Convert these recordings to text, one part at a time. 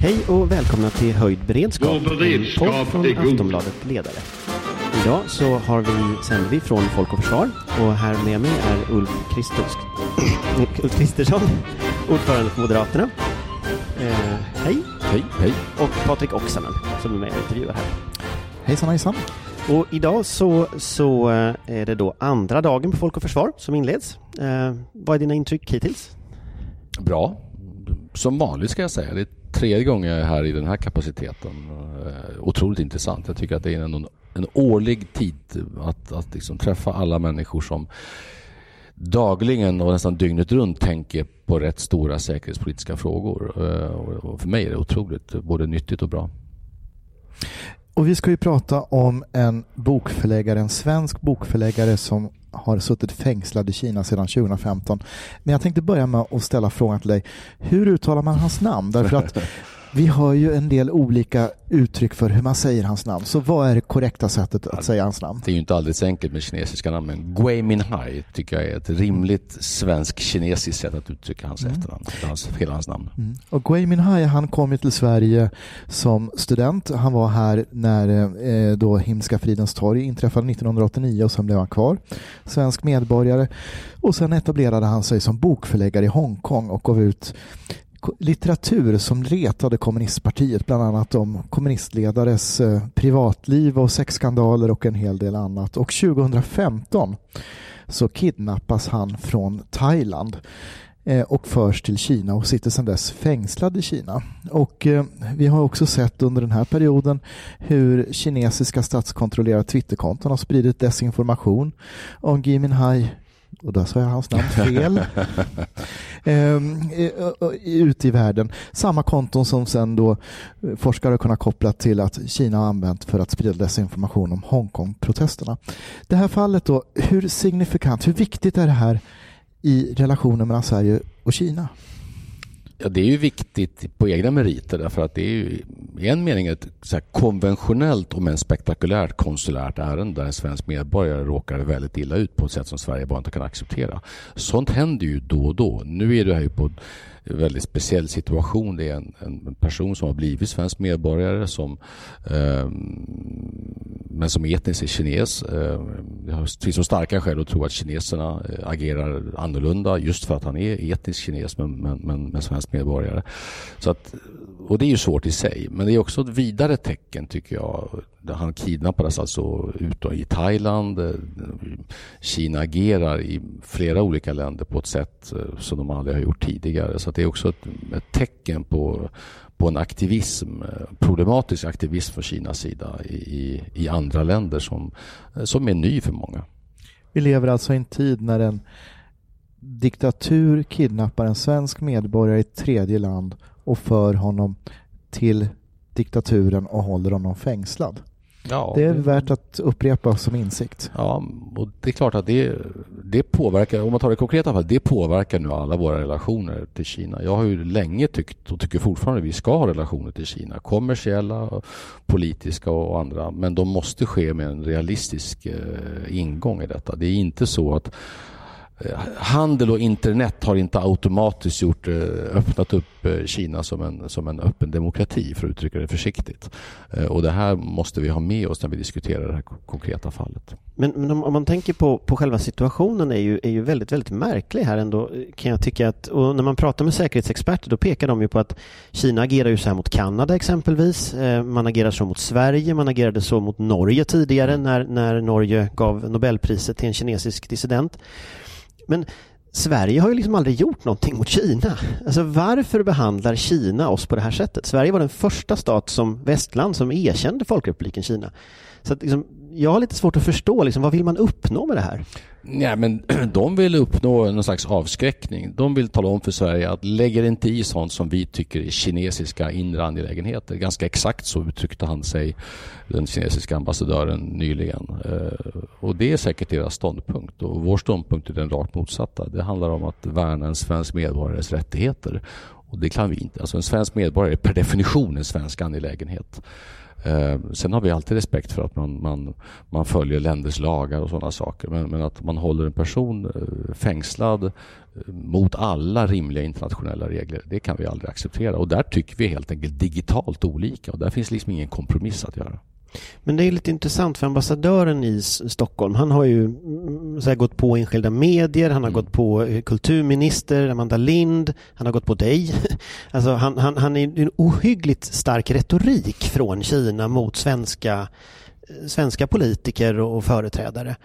Hej och välkomna till Höjd beredskap, Vår beredskap en podd från är god. Aftonbladet Ledare. Idag så sänder vi från Folk och Försvar och här med mig är Ulf Kristersson, ordförande för Moderaterna. Hej. Hej. Och Patrik Oksanen som är med och intervjuar här. Hejsan. Och idag så är det då andra dagen på Folk och Försvar som inleds. Vad är dina intryck hittills? Bra. Som vanligt ska jag säga. Det är tredje gången jag är här i den här kapaciteten. Otroligt intressant. Jag tycker att det är en årlig tid att liksom träffa alla människor som dagligen och nästan dygnet runt tänker på rätt stora säkerhetspolitiska frågor. Och för mig är det otroligt både nyttigt och bra. Och vi ska ju prata om en svensk bokförläggare som har suttit fängslad i Kina sedan 2015. Men jag tänkte börja med att ställa frågan till dig. Hur uttalar man hans namn? Därför att vi har ju en del olika uttryck för hur man säger hans namn. Så vad är det korrekta sättet att säga hans namn? Det är ju inte alldeles enkelt med kinesiska namn, men Gui Minhai tycker jag är ett rimligt svensk-kinesiskt sätt att uttrycka hans efternamn, hela hans namn. Och Gui Minhai, han kom ju till Sverige som student. Han var här när då Himmelska fridens torg inträffade 1989 och sen blev han kvar. Svensk medborgare. Och sen etablerade han sig som bokförläggare i Hongkong och gav ut litteratur som retade kommunistpartiet, bland annat om kommunistledares privatliv och sexskandaler och en hel del annat. Och 2015 så kidnappas han från Thailand och förs till Kina och sitter sedan dess fängslad i Kina. Och vi har också sett under den här perioden hur kinesiska statskontrollerade Twitterkonton har spridit desinformation om Gui Minhai, och där sa jag hans namn fel, ute i världen. Samma konton som sen då forskare kunnat koppla till att Kina har använt för att sprida desinformation om Hongkong-protesterna. Det här fallet då, hur signifikant, hur viktigt är det här i relationen mellan Sverige och Kina? Ja, det är ju viktigt på egna meriter därför att det är ju i en mening ett så här konventionellt och spektakulärt konsulärt ärende där en svensk medborgare råkar väldigt illa ut på ett sätt som Sverige bara inte kan acceptera. Sånt händer ju då och då. Nu är det här ju på en väldigt speciell situation. Det är en person som har blivit svensk medborgare men som etniskt är kines. Det finns så starka skäl att tro att kineserna agerar annorlunda just för att han är etnisk kines men svensk medborgare. Så att, och det är ju svårt i sig, men det är också ett vidare tecken tycker jag. Han kidnappades alltså ut i Thailand. Kina agerar i flera olika länder på ett sätt som de aldrig har gjort tidigare. Så att det är också ett tecken på en aktivism, problematisk aktivism från Kinas sida i andra länder som är ny för många. Vi lever alltså i en tid när en diktatur kidnappar en svensk medborgare i ett tredje land och för honom till diktaturen och håller honom fängslad. Ja, det är värt att upprepa som insikt. Ja, och det är klart att det påverkar, om man tar det konkreta fall, det påverkar nu alla våra relationer till Kina. Jag har ju länge tyckt och tycker fortfarande att vi ska ha relationer till Kina. Kommersiella, politiska och andra. Men de måste ske med en realistisk ingång i detta. Det är inte så att handel och internet har inte automatiskt öppnat upp Kina som en öppen demokrati, för att uttrycka det försiktigt. Och det här måste vi ha med oss när vi diskuterar det här konkreta fallet. Men om man tänker på själva situationen är ju väldigt, väldigt märklig här ändå, kan jag tycka. Och när man pratar med säkerhetsexperter då pekar de ju på att Kina agerar ju så här mot Kanada exempelvis. Man agerar så mot Sverige, man agerade så mot Norge tidigare när Norge gav Nobelpriset till en kinesisk dissident. Men Sverige har ju liksom aldrig gjort någonting mot Kina. Alltså varför behandlar Kina oss på det här sättet? Sverige var den första stat som västland som erkände Folkrepubliken Kina. Så att liksom, jag har lite svårt att förstå liksom, vad vill man uppnå med det här? Ja, men de vill uppnå någon slags avskräckning. De vill tala om för Sverige att lägger inte i sånt som vi tycker är kinesiska inre angelägenheter. Ganska exakt så uttryckte han sig, den kinesiska ambassadören, nyligen. Och det är säkert deras ståndpunkt. Och vår ståndpunkt är den rakt motsatta. Det handlar om att värna en svensk medborgares rättigheter. Och det kan vi inte. Alltså en svensk medborgare är per definition en svensk angelägenhet. Sen har vi alltid respekt för att man följer länders lagar och sådana saker. Men att man håller en person fängslad mot alla rimliga internationella regler, det kan vi aldrig acceptera. Och där tycker vi helt enkelt digitalt olika. Och där finns liksom ingen kompromiss att göra. Men det är lite intressant för ambassadören i Stockholm, han har ju så här, gått på enskilda medier, han har gått på kulturminister Amanda Lind, han har gått på dig. Alltså han är en ohyggligt stark retorik från Kina mot svenska politiker och företrädare.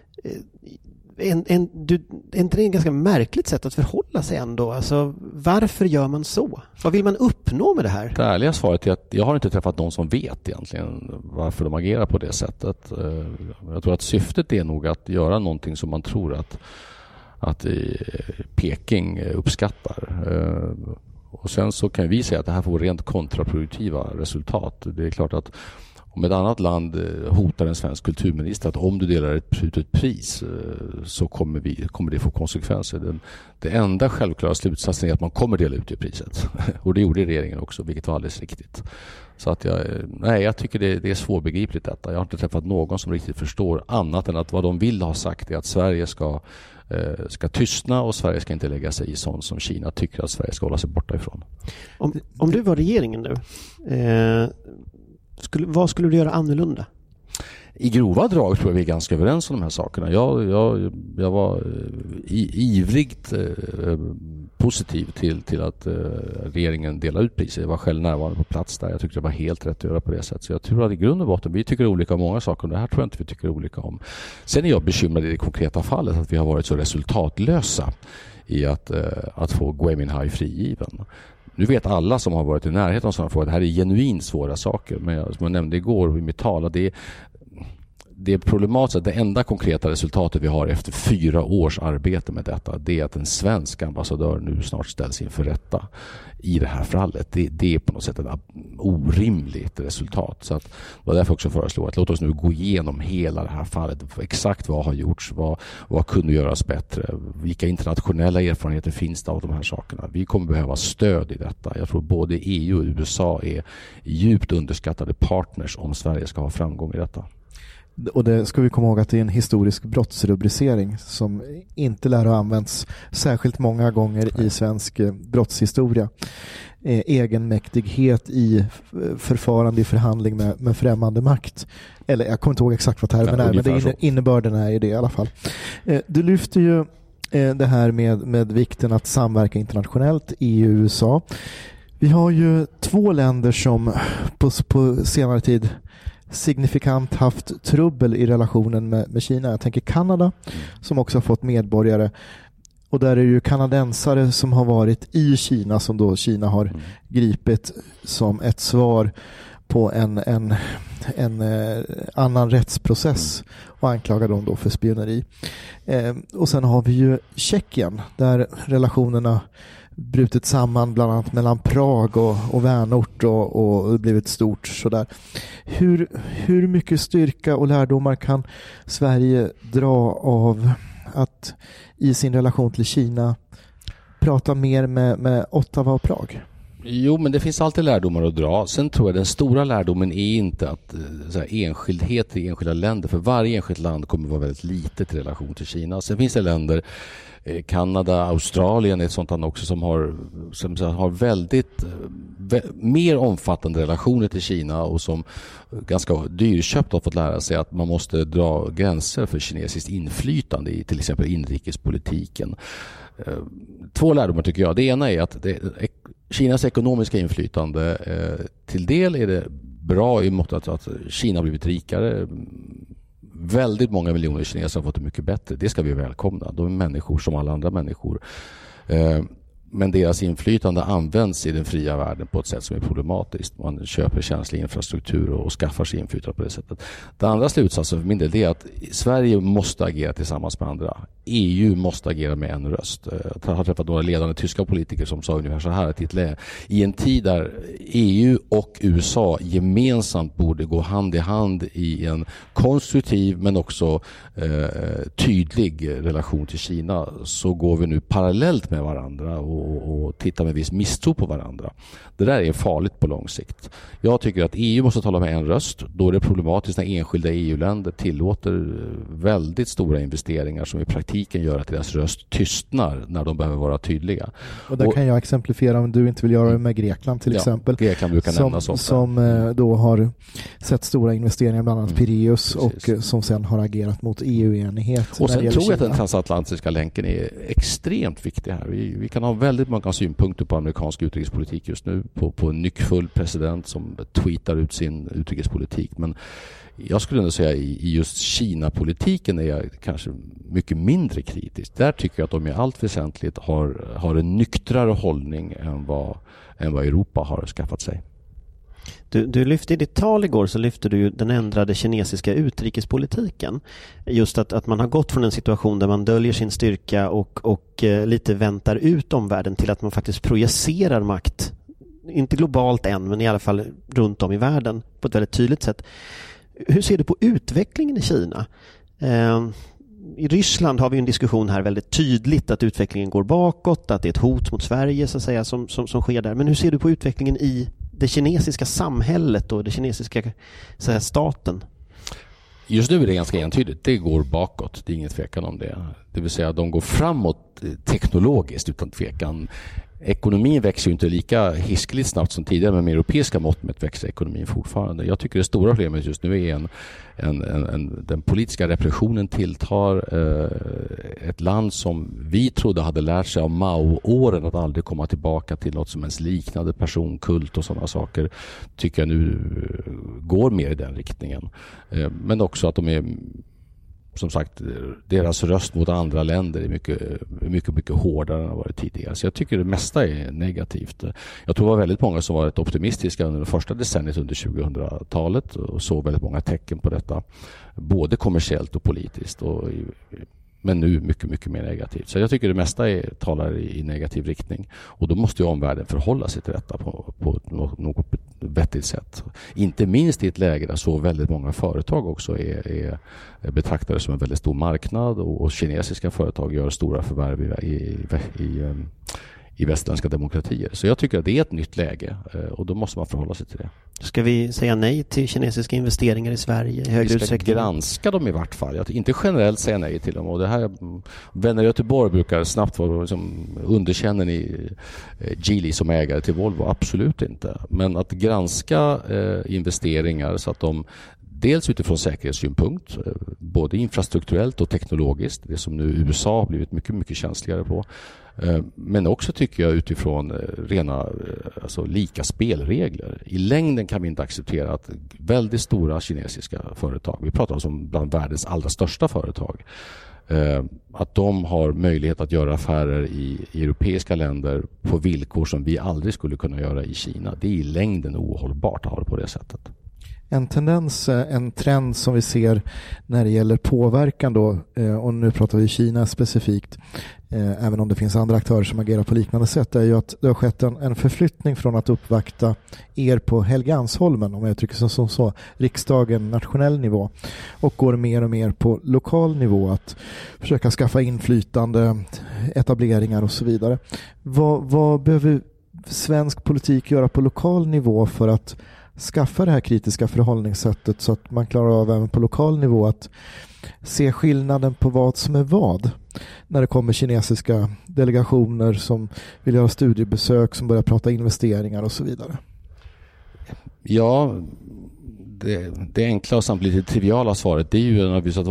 Är inte det ett ganska märkligt sätt att förhålla sig ändå? Alltså, varför gör man så? Vad vill man uppnå med det här? Det ärliga svaret är att jag har inte träffat någon som vet egentligen varför de agerar på det sättet. Jag tror att syftet är nog att göra någonting som man tror att Peking uppskattar. Och sen så kan vi säga att det här får rent kontraproduktiva resultat. Det är klart att om ett annat land hotar en svensk kulturminister att om du delar ut ett pris så kommer det få konsekvenser. Det enda självklara slutsatsen är att man kommer dela ut det priset. Och det gjorde regeringen också, vilket var alldeles riktigt. Så att jag tycker det är svårbegripligt detta. Jag har inte träffat någon som riktigt förstår annat än att vad de vill ha sagt är att Sverige ska tystna och Sverige ska inte lägga sig i sånt som Kina tycker att Sverige ska hålla sig borta ifrån. Om du var regeringen nu, vad skulle du göra annorlunda? I grova drag tror jag vi är ganska överens om de här sakerna. Jag var ivrigt positiv till att regeringen delar ut priser. Jag var själv närvarande på plats där. Jag tyckte det var helt rätt att göra på det sättet. Så jag tror att i grund och botten, vi tycker olika om många saker. Och det här tror jag inte vi tycker olika om. Sen är jag bekymrad i det konkreta fallet att vi har varit så resultatlösa i att få Gui Minhai frigiven. Nu vet alla som har varit i närheten av sådana frågor att det här är genuint svåra saker. Men som jag nämnde igår i mitt tal, det är problematiskt att det enda konkreta resultatet vi har efter 4 års arbete med detta, det är att en svensk ambassadör nu snart ställs inför rätta i det här fallet. Det är på något sätt ett orimligt resultat. Så att det var därför också föreslå att låt oss nu gå igenom hela det här fallet. Exakt vad har gjorts, vad kunde göras bättre, vilka internationella erfarenheter finns det av de här sakerna. Vi kommer behöva stöd i detta. Jag tror både EU och USA är djupt underskattade partners om Sverige ska ha framgång i detta. Och det ska vi komma ihåg att det är en historisk brottsrubricering som inte lär ha använts särskilt många gånger i svensk brottshistoria. Egenmäktighet i förfarande i förhandling med främmande makt. Eller jag kommer inte ihåg exakt vad termen är, men innebörden är det i alla fall. Du lyfter ju det här med vikten att samverka internationellt, EU och USA. Vi har ju 2 länder som på senare tid signifikant haft trubbel i relationen med Kina. Jag tänker Kanada som också har fått medborgare. Och där är det ju kanadensare som har varit i Kina som då Kina har gripit som ett svar på en annan rättsprocess och anklagar dem då för spioneri. Och sen har vi ju Tjeckien där relationerna brutit samman bland annat mellan Prag och vänort och blivit stort sådär. Hur mycket styrka och lärdomar kan Sverige dra av att i sin relation till Kina prata mer med Ottawa och Prag? Jo, men det finns alltid lärdomar att dra. Sen tror jag den stora lärdomen är inte att enskildheter i enskilda länder, för varje enskilt land kommer vara väldigt litet i relation till Kina. Sen finns det länder, Kanada, Australien är ett sånt land också som har väldigt mer omfattande relationer till Kina och som ganska dyrköpt har fått lära sig att man måste dra gränser för kinesiskt inflytande i till exempel inrikespolitiken. 2 lärdomar tycker jag. Det ena är att Kinas ekonomiska inflytande till del är det bra i måttet att Kina har blivit rikare. Väldigt många miljoner kineser har fått det mycket bättre. Det ska vi välkomna. De är människor som alla andra människor. Men deras inflytande används i den fria världen på ett sätt som är problematiskt. Man köper känslig infrastruktur och skaffar sig inflytande på det sättet. Den andra slutsatsen för min del är att Sverige måste agera tillsammans med andra. EU måste agera med en röst. Jag har träffat några ledande tyska politiker som sa ungefär så här att i en tid där EU och USA gemensamt borde gå hand i hand i en konstruktiv men också tydlig relation till Kina, så går vi nu parallellt med varandra och och tittar med viss misstro på varandra. Det där är farligt på lång sikt. Jag tycker att EU måste tala med en röst. Då är det problematiskt när enskilda EU-länder tillåter väldigt stora investeringar som i praktiken gör att deras röst tystnar när de behöver vara tydliga. Och där kan jag exemplifiera om du inte vill göra det med Grekland till exempel. Grekland brukar nämnas ofta. Som då har sett stora investeringar bland annat Piraeus och som sen har agerat mot EU-enighet. Och sen tror jag att den transatlantiska länken är extremt viktig här. Vi kan ha väldigt många synpunkter på amerikansk utrikespolitik just nu, på en nyckfull president som tweetar ut sin utrikespolitik. Men jag skulle ändå säga i just Kina-politiken är jag kanske mycket mindre kritisk. Där tycker jag att de i allt väsentligt har en nyktrare hållning än vad Europa har skaffat sig. Du lyfte i ditt tal igår, så lyfte du ju den ändrade kinesiska utrikespolitiken. Just att man har gått från en situation där man döljer sin styrka och lite väntar ut omvärlden till att man faktiskt projicerar makt. Inte globalt än, men i alla fall runt om i världen på ett väldigt tydligt sätt. Hur ser du på utvecklingen i Kina? I Ryssland har vi en diskussion här väldigt tydligt att utvecklingen går bakåt, att det är ett hot mot Sverige så att säga, som sker där. Men hur ser du på utvecklingen i det kinesiska samhället och det kinesiska så här, staten? Just nu är det ganska entydigt. Det går bakåt. Det är ingen tvekan om det. Det vill säga att de går framåt teknologiskt utan tvekan. Ekonomin växer ju inte lika hiskeligt snabbt som tidigare, men med europeiska mått mätt växer ekonomin fortfarande. Jag tycker det stora problemet just nu är den politiska repressionen tilltar. Ett land som vi trodde hade lärt sig av Mao-åren att aldrig komma tillbaka till något som ens liknade personkult och sådana saker, tycker jag nu går mer i den riktningen. Men också att de är, som sagt, deras röst mot andra länder är mycket hårdare än vad varit tidigare. Så jag tycker det mesta är negativt. Jag tror det var väldigt många som var rätt optimistiska under det första decenniet under 2000-talet och såg väldigt många tecken på detta. Både kommersiellt och politiskt. Men nu mycket mer negativt. Så jag tycker det mesta talar i negativ riktning. Och då måste ju omvärlden förhålla sig till detta på något vettigt sätt. Inte minst i ett läge där så väldigt många företag också är betraktade som en väldigt stor marknad och kinesiska företag gör stora förvärv i västerländska demokratier. Så jag tycker att det är ett nytt läge och då måste man förhålla sig till det. Ska vi säga nej till kinesiska investeringar i Sverige i högre utsträckning? Vi ska granska dem i vart fall. Jag inte generellt säga nej till dem. Och det här, vänner i Göteborg brukar snabbt vara liksom, underkänner ni Geely som ägare till Volvo? Absolut inte. Men att granska investeringar så att de dels utifrån säkerhetssynpunkt, både infrastrukturellt och teknologiskt, det som nu USA har blivit mycket känsligare på. Men också tycker jag utifrån rena lika spelregler. I längden kan vi inte acceptera att väldigt stora kinesiska företag, vi pratar om bland världens allra största företag, att de har möjlighet att göra affärer i europeiska länder på villkor som vi aldrig skulle kunna göra i Kina. Det är i längden ohållbart att ha det på det sättet. En trend som vi ser när det gäller påverkan då, och nu pratar vi Kina specifikt, även om det finns andra aktörer som agerar på liknande sätt, är ju att det har skett en förflyttning från att uppvakta er på Helgeandsholmen, om jag uttrycker som så, riksdagen, nationell nivå, och går mer och mer på lokal nivå att försöka skaffa inflytande, etableringar och så vidare. Vad behöver svensk politik göra på lokal nivå för att skaffa det här kritiska förhållningssättet så att man klarar av även på lokal nivå att se skillnaden på vad som är vad när det kommer kinesiska delegationer som vill göra studiebesök, som börjar prata investeringar och så vidare? Ja, det enkla och samtidigt lite triviala svaret, det är ju naturligtvis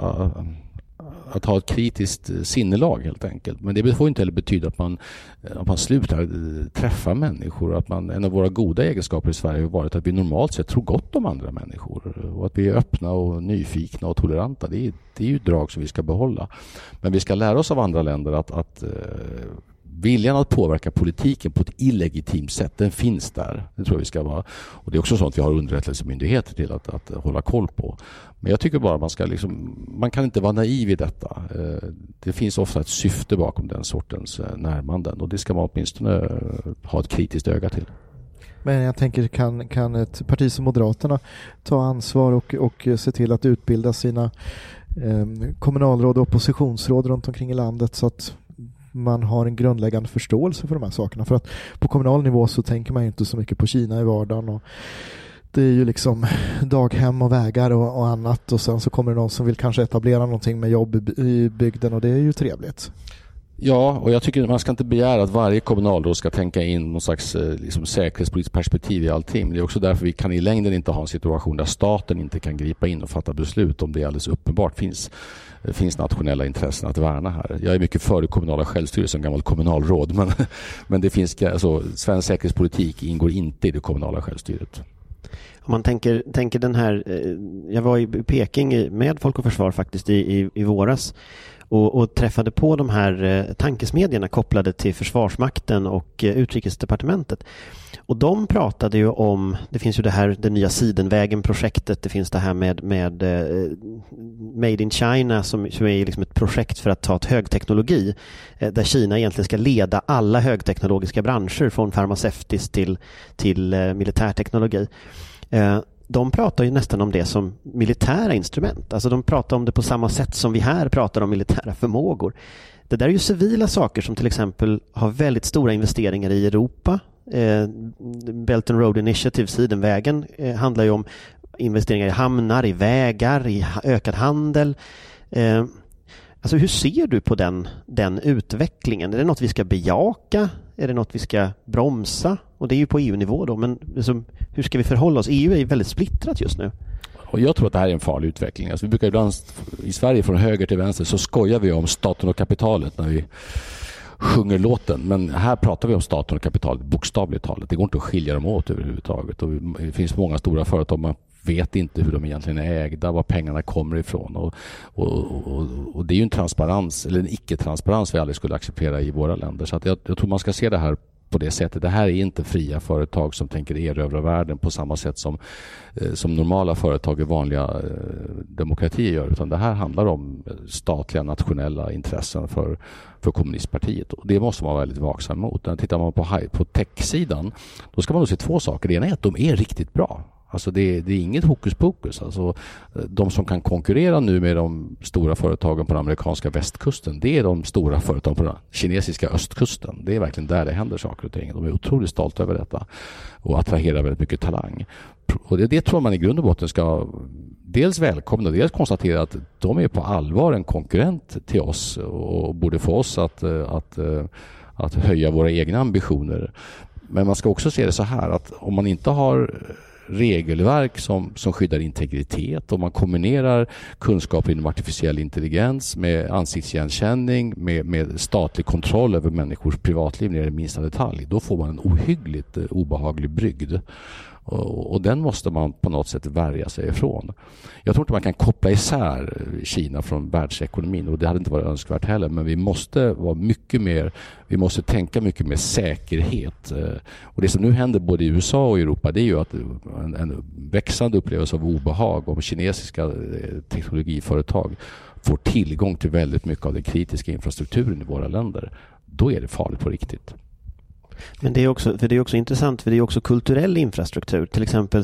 att ha ett kritiskt sinnelag helt enkelt. Men det får inte heller betyda att man slutar träffa människor. Att en av våra goda egenskaper i Sverige har varit att vi normalt sett tror gott om andra människor. Och att vi är öppna och nyfikna och toleranta. Det är ju drag som vi ska behålla. Men vi ska lära oss av andra länder att viljan att påverka politiken på ett illegitimt sätt, den finns där. Det tror jag vi ska vara. Och det är också sånt vi har underrättelsemyndigheter till att hålla koll på. Men jag tycker bara man kan inte vara naiv i detta. Det finns ofta ett syfte bakom den sortens närmanden och det ska man åtminstone ha ett kritiskt öga till. Men jag tänker, kan ett parti som Moderaterna ta ansvar och se till att utbilda sina kommunalråd och oppositionsråd runt omkring i landet så att man har en grundläggande förståelse för de här sakerna. För att på kommunal nivå så tänker man ju inte så mycket på Kina i vardagen, och det är ju liksom daghem och vägar och annat, och sen så kommer det någon som vill kanske etablera någonting med jobb i bygden, och det är ju trevligt. Ja, och jag tycker att man ska inte begära att varje kommunalråd ska tänka in någon slags liksom säkerhetspolitiskt perspektiv i allting. Men det är också därför vi kan i längden inte ha en situation där staten inte kan gripa in och fatta beslut om det alldeles uppenbart finns nationella intressen att värna här. Jag är mycket för det kommunala självstyret som gammal kommunalråd, men det finns, alltså, svensk säkerhetspolitik ingår inte i det kommunala självstyret. Om man tänker den här, jag var i Peking med Folk och Försvar faktiskt i våras och träffade på de här tankesmedjorna kopplade till Försvarsmakten och Utrikesdepartementet. Och de pratade ju om, det finns ju det nya Sidenvägen-projektet, det finns det här med Made in China som är liksom ett projekt för att ta ett högteknologi där Kina egentligen ska leda alla högteknologiska branscher från farmaceutisk till militärteknologi. De pratar ju nästan om det som militära instrument. Alltså de pratar om det på samma sätt som vi här pratar om militära förmågor. Det där är ju civila saker som till exempel har väldigt stora investeringar i Europa. Belt and Road Initiative, Sidenvägen, handlar ju om investeringar i hamnar, i vägar, i ökad handel. Alltså hur ser du på den utvecklingen? Är det något vi ska bejaka? Är det något vi ska bromsa? Och det är ju på EU-nivå då, men liksom, hur ska vi förhålla oss? EU är ju väldigt splittrat just nu. Och jag tror att det här är en farlig utveckling. Alltså vi brukar ibland i Sverige från höger till vänster så skojar vi om staten och kapitalet när vi sjunger låten. Men här pratar vi om staten och kapitalet bokstavligt talat. Det går inte att skilja dem åt överhuvudtaget. Och det finns många stora företag, man vet inte hur de egentligen är ägda, var pengarna kommer ifrån. Och det är ju en transparens, eller en icke-transparens vi aldrig skulle acceptera i våra länder. Så att jag tror man ska se det här på det sättet. Det här är inte fria företag som tänker erövra världen på samma sätt som normala företag i vanliga demokratier gör, utan det här handlar om statliga nationella intressen för kommunistpartiet, och det måste man vara väldigt vaksam mot. När tittar man på tech-sidan, då ska man nog se två saker. Det ena är att de är riktigt bra. Alltså det är inget hokus pokus. Alltså de som kan konkurrera nu med de stora företagen på den amerikanska västkusten, det är de stora företagen på den kinesiska östkusten. Det är verkligen där det händer saker och ting. De är otroligt stolta över detta och attraherar väldigt mycket talang. Och det tror man i grund och botten ska dels välkomna, dels konstatera att de är på allvar en konkurrent till oss och borde få oss att höja våra egna ambitioner. Men man ska också se det så här, att om man inte har regelverk som skyddar integritet, och man kombinerar kunskaper inom artificiell intelligens med ansiktsigenkänning, med statlig kontroll över människors privatliv ner i minsta detalj, då får man en ohyggligt obehaglig brygd. Och den måste man på något sätt värja sig ifrån. Jag tror inte man kan koppla isär Kina från världsekonomin, och det hade inte varit önskvärt heller, men vi måste tänka mycket mer säkerhet. Och det som nu händer både i USA och i Europa, det är ju att en växande upplevelse av obehag om kinesiska teknologiföretag får tillgång till väldigt mycket av den kritiska infrastrukturen i våra länder. Då är det farligt på riktigt. Men det är också intressant, för det är också kulturell infrastruktur. Till exempel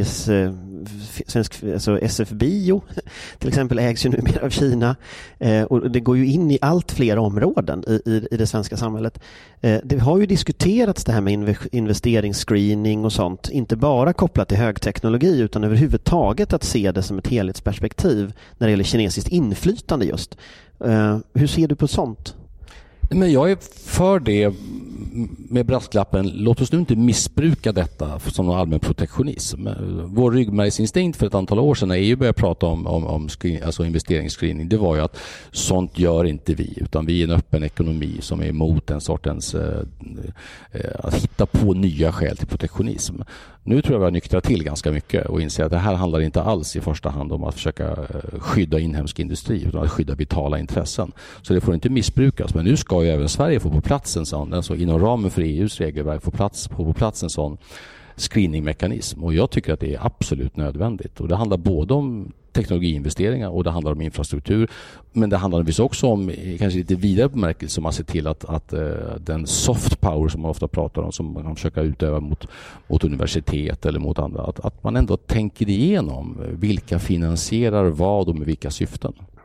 alltså SF-bio till exempel ägs ju numera av Kina, och det går ju in i allt fler områden i det svenska samhället. Det har ju diskuterats det här med investeringsscreening och sånt, inte bara kopplat till högteknologi utan överhuvudtaget att se det som ett helhetsperspektiv när det gäller kinesiskt inflytande just. Hur ser du på sånt? Men jag är för det med brasklappen, låt oss nu inte missbruka detta som någon allmän protektionism. Vår ryggmärgsinstinkt för ett antal år sedan när EU började prata om alltså investeringsscreening, det var ju att sånt gör inte vi, utan vi är en öppen ekonomi som är emot en sortens att hitta på nya skäl till protektionism. Nu tror jag vi har nyktrat till ganska mycket och inser att det här handlar inte alls i första hand om att försöka skydda inhemsk industri, utan att skydda vitala intressen. Så det får inte missbrukas. Men nu ska ju även Sverige få på plats en sån, alltså inom ramen för EUs regelverk få på plats en sån screeningmekanism. Och jag tycker att det är absolut nödvändigt. Och det handlar både om teknologiinvesteringar och det handlar om infrastruktur. Men det handlar också om kanske lite vidare bemärkelse, om att se till att den soft power som man ofta pratar om, som man kan försöka utöva mot universitet eller mot andra, att man ändå tänker igenom vilka finansierar vad och med vilka syften.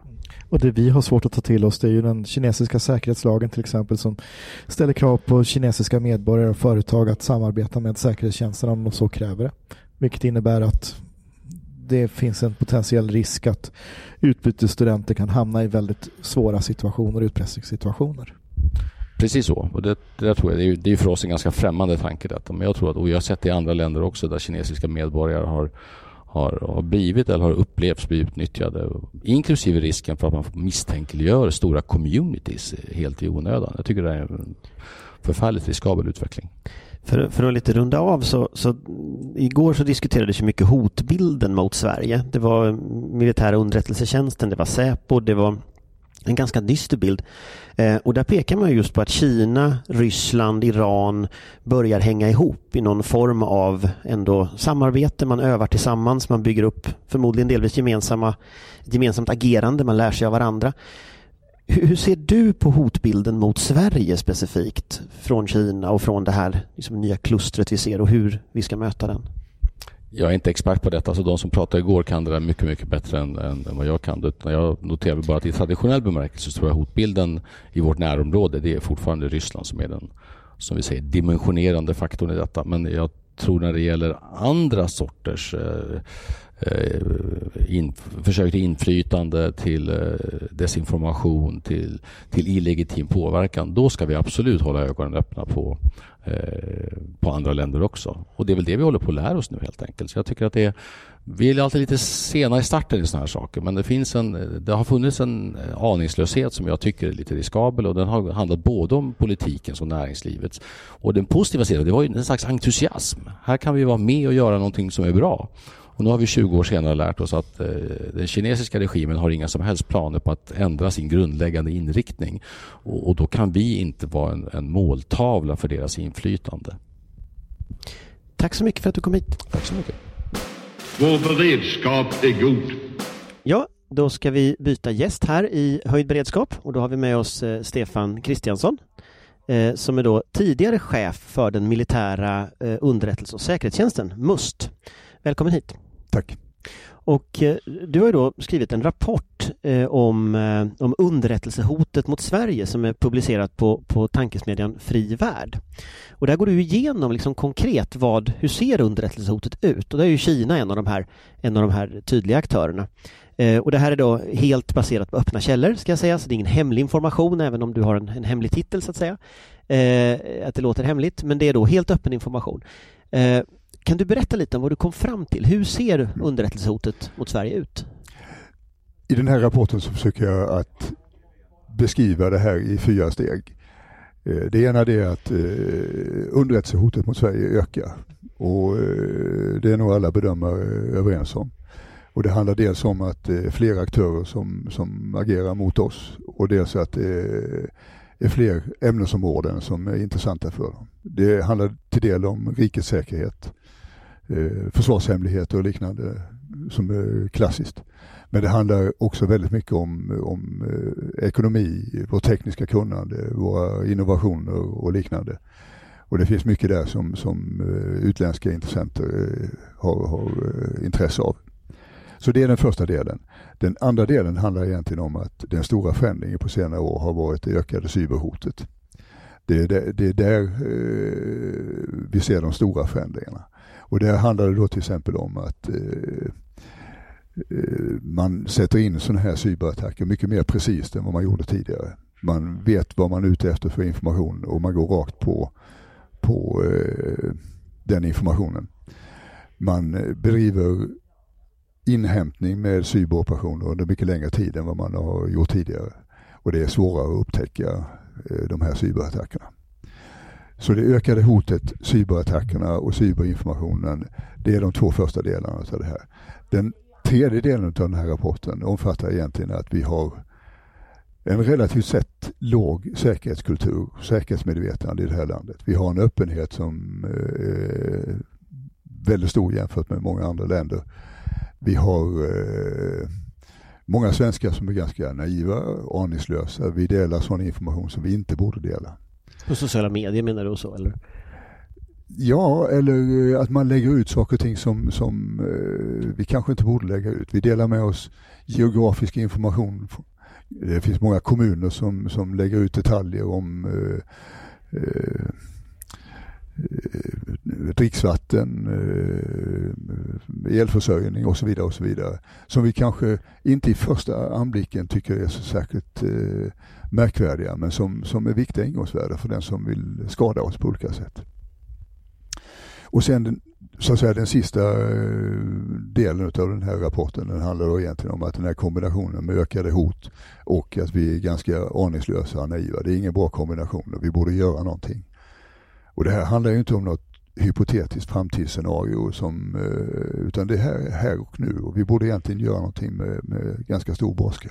Och det vi har svårt att ta till oss, det är ju den kinesiska säkerhetslagen till exempel, som ställer krav på kinesiska medborgare och företag att samarbeta med säkerhetstjänsterna om de så kräver det. Vilket innebär att det finns en potentiell risk att utbytesstudenter kan hamna i väldigt svåra situationer, utpressningssituationer. Precis så, och det tror jag, det är för oss en ganska främmande tanke detta, men jag tror att, och jag har sett det i andra länder också där kinesiska medborgare har blivit eller har upplevts bli utnyttjade, inklusive risken för att man misstänkliggör stora communities helt i onödan. Jag tycker det är en förfärligt riskabel utveckling. För att lite runda av så igår så diskuterades ju mycket hotbilden mot Sverige. Det var militära underrättelsetjänsten, det var Säpo, det var en ganska dyster bild. Och där pekar man just på att Kina, Ryssland, Iran börjar hänga ihop i någon form av ändå samarbete. Man övar tillsammans, man bygger upp förmodligen delvis gemensamt agerande, man lär sig av varandra. Hur ser du på hotbilden mot Sverige specifikt från Kina och från det här liksom, nya klustret vi ser och hur vi ska möta den? Jag är inte expert på detta, så de som pratade igår kan det där mycket, mycket bättre än vad jag kan. Utan jag noterar bara att i traditionell bemärkelse så tror jag hotbilden i vårt närområde, det är fortfarande Ryssland som är den, som vi säger, dimensionerande faktorn i detta. Men jag tror när det gäller andra sorters försök till inflytande, till desinformation, till illegitim påverkan, då ska vi absolut hålla ögonen öppna på andra länder också. Och det är väl det vi håller på att lära oss nu helt enkelt. Så jag tycker att vi är alltid lite sena i starten i såna här saker, men det har funnits en aningslöshet som jag tycker är lite riskabel, och den har handlat både om politikens och näringslivets. Och den positiva sidan, det var ju en slags entusiasm. Här kan vi vara med och göra någonting som är bra. Och nu har vi 20 år senare lärt oss att den kinesiska regimen har inga som helst planer på att ändra sin grundläggande inriktning. Och då kan vi inte vara en måltavla för deras inflytande. Tack så mycket för att du kom hit. Tack så mycket. Vår beredskap är god. Ja, då ska vi byta gäst här i höjd beredskap. Och då har vi med oss Stefan Kristiansson, som är då tidigare chef för den militära underrättelse- och säkerhetstjänsten, MUST. Välkommen hit. Tack. Och du har ju då skrivit en rapport om underrättelsehotet mot Sverige som är publicerat på tankesmedjan Fri Värld. Och där går du igenom liksom konkret hur ser underrättelsehotet ut? Och där är ju Kina en av de här tydliga aktörerna. Och det här är då helt baserat på öppna källor, ska jag säga, så det är ingen hemlig information, även om du har en hemlig titel så att säga. Att det låter hemligt, men det är då helt öppen information. Kan du berätta lite om vad du kom fram till? Hur ser underrättelsehotet mot Sverige ut? I den här rapporten så försöker jag att beskriva det här i 4 steg. Det ena är att underrättelsehotet mot Sverige ökar. Och det är nog alla bedömare överens om. Och det handlar dels om att det är fler aktörer som agerar mot oss. Och dels att det är fler ämnesområden som är intressanta för dem. Det handlar till del om rikets säkerhet, försvarshemligheter och liknande som är klassiskt. Men det handlar också väldigt mycket om ekonomi, vår tekniska kunnande, våra innovationer och liknande. Och det finns mycket där som utländska intressenter har intresse av. Så det är den första delen. Den andra delen handlar egentligen om att den stora förändringen på senare år har varit det ökade cyberhotet. Det är där vi ser de stora förändringarna. Och det handlar då till exempel om att man sätter in sådana här cyberattacker mycket mer precis än vad man gjorde tidigare. Man vet vad man är ute efter för information och man går rakt på den informationen. Man bedriver inhämtning med cyberoperationer under mycket längre tid än vad man har gjort tidigare. Och det är svårare att upptäcka de här cyberattackerna. Så det ökade hotet, cyberattackerna och cyberinformationen, det är de 2 första delarna av det här. Den tredje delen av den här rapporten omfattar egentligen att vi har en relativt sett låg säkerhetskultur, säkerhetsmedvetande i det här landet. Vi har en öppenhet som är väldigt stor jämfört med många andra länder. Vi har många svenskar som är ganska naiva, aningslösa. Vi delar sån information som vi inte borde dela. På sociala medier menar du så, eller? Ja, eller att man lägger ut saker och ting som vi kanske inte borde lägga ut. Vi delar med oss geografisk information Det finns många kommuner som lägger ut detaljer om dricksvatten, elförsörjning och så vidare, som vi kanske inte i första anblicken tycker är så särskilt märkvärdiga, men som är viktiga ingångsvärden för den som vill skada oss på olika sätt. Och sen så att säga den sista delen av den här rapporten, den handlar då egentligen om att den här kombinationen med ökade hot och att vi är ganska aningslösa och naiva, det är ingen bra kombination och vi borde göra någonting. Och det här handlar ju inte om något hypotetiskt framtidsscenario utan det är här och nu, och vi borde egentligen göra någonting med ganska stor brådska.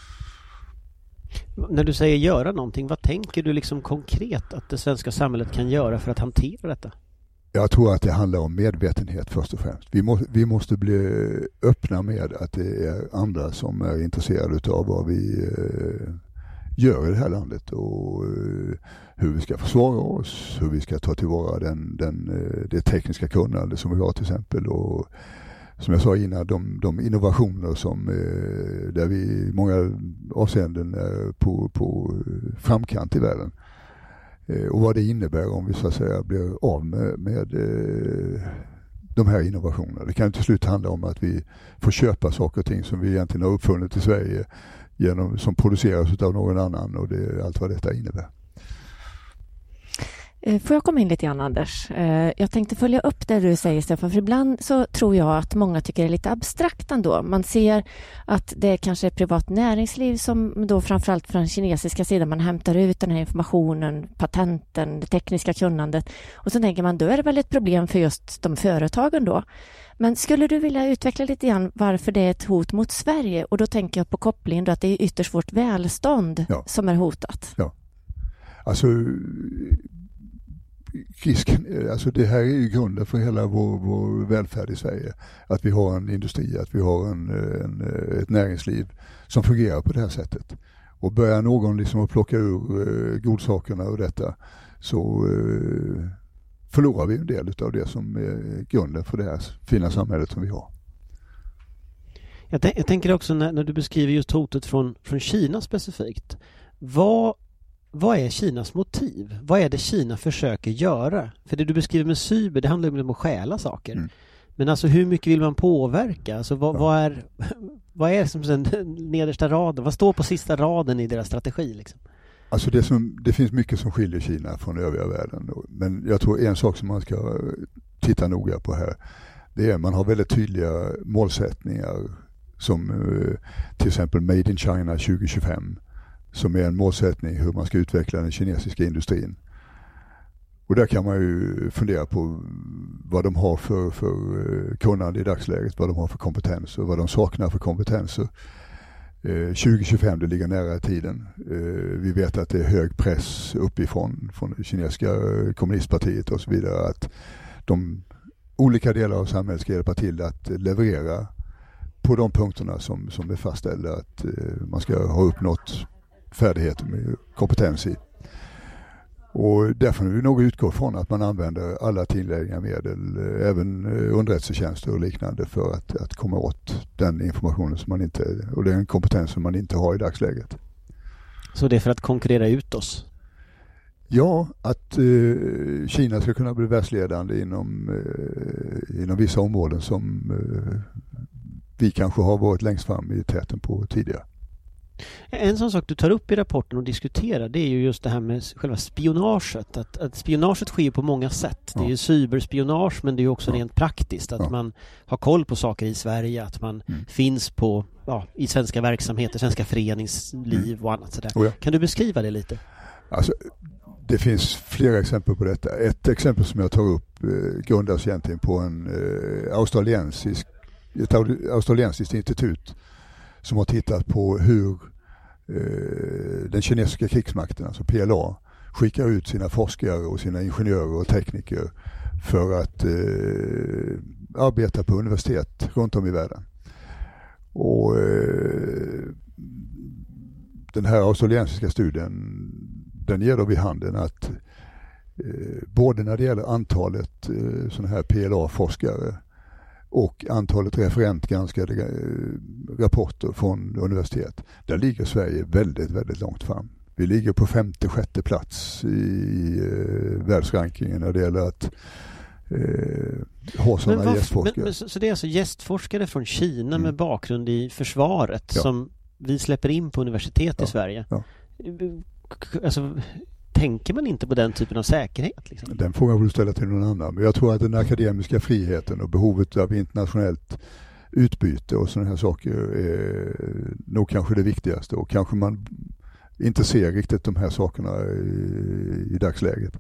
När du säger göra någonting, vad tänker du liksom konkret att det svenska samhället kan göra för att hantera detta? Jag tror att det handlar om medvetenhet först och främst. Vi måste bli öppna med att det är andra som är intresserade av vad vi gör i det här landet och hur vi ska försvara oss, hur vi ska ta tillvara det tekniska kunnande som vi har till exempel, och som jag sa innan, de innovationer som där vi i många avseenden är på framkant i världen. Och vad det innebär om vi så att säga blir av med de här innovationerna. Det kan till slut handla om att vi får köpa saker och ting som vi egentligen har uppfunnit i Sverige som produceras av någon annan, och det är allt vad detta innebär. Får jag komma in lite grann, Anders? Jag tänkte följa upp det du säger, Stefan, för ibland så tror jag att många tycker det är lite abstrakt ändå. Man ser att det kanske är privat näringsliv som då framförallt från den kinesiska sidan man hämtar ut den här informationen, patenten, det tekniska kunnandet, och så tänker man då är det väl ett problem för just de företagen då. Men skulle du vilja utveckla lite grann varför det är ett hot mot Sverige? Och då tänker jag på kopplingen då att det är ytterst vårt välstånd som är hotat. Ja, alltså alltså det här är ju grunden för hela vår välfärd i Sverige. Att vi har en industri, att vi har ett näringsliv som fungerar på det här sättet. Och börjar någon liksom att plocka ur godsakerna och detta, så förlorar vi en del av det som är grunden för det här fina samhället som vi har. Jag tänker också när du beskriver just hotet från Kina specifikt. Vad är Kinas motiv? Vad är det Kina försöker göra? För det du beskriver med cyber, det handlar ju om att stjäla saker. Mm. Men alltså hur mycket vill man påverka? Alltså vad är som den nedersta raden? Vad står på sista raden i deras strategi liksom? Alltså det finns mycket som skiljer Kina från övriga världen. Men jag tror en sak som man ska titta noga på här, det är att man har väldigt tydliga målsättningar som till exempel Made in China 2025, som är en målsättning hur man ska utveckla den kinesiska industrin. Och där kan man ju fundera på vad de har för kunnande i dagsläget, vad de har för kompetens och vad de saknar för kompetenser. 2025, det ligger nära i tiden. Vi vet att det är hög press uppifrån från det kinesiska kommunistpartiet och så vidare, att de olika delar av samhället ska hjälpa till att leverera på de punkterna som är fastställda, att man ska ha uppnått färdigheter med kompetens i. Och därför är vi nog utgå från att man använder alla tillgängliga medel, även underrättelsetjänster och liknande, för att komma åt den informationen som man inte, och den kompetens som man inte har i dagsläget. Så det är för att konkurrera ut oss? Ja, att Kina ska kunna bli världsledande inom vissa områden som vi kanske har varit längst fram i täten på tidigare. En sån sak du tar upp i rapporten och diskuterar, det är ju just det här med själva spionaget. Att spionaget sker på många sätt. Det är ju cyberspionage, men det är ju också rent praktiskt. Att man har koll på saker i Sverige, att man finns i svenska verksamheter, svenska föreningsliv och annat sådär. Kan du beskriva det lite? Alltså, det finns flera exempel på detta. Ett exempel som jag tar upp grundas egentligen på ett australiensiskt institut som har tittat på hur den kinesiska krigsmakten, alltså PLA, skickar ut sina forskare och sina ingenjörer och tekniker för att arbeta på universitet runt om i världen. Och den här australiensiska studien, den ger då vid handen att både när det gäller antalet sådana här PLA-forskare och antalet referentgranskade rapporter från universitet, där ligger Sverige väldigt, väldigt långt fram. Vi ligger på 5:e, 6:e plats i världsrankingen när det gäller att ha sådana gästforskare. Så det är alltså gästforskare från Kina med bakgrund i försvaret som vi släpper in på universitet i Sverige? Ja. Alltså, tänker man inte på den typen av säkerhet? Liksom? Den frågan får du ställa till någon annan. Men jag tror att den akademiska friheten och behovet av internationellt utbyte och sådana här saker är nog kanske det viktigaste. Och kanske man inte ser riktigt de här sakerna i dagsläget.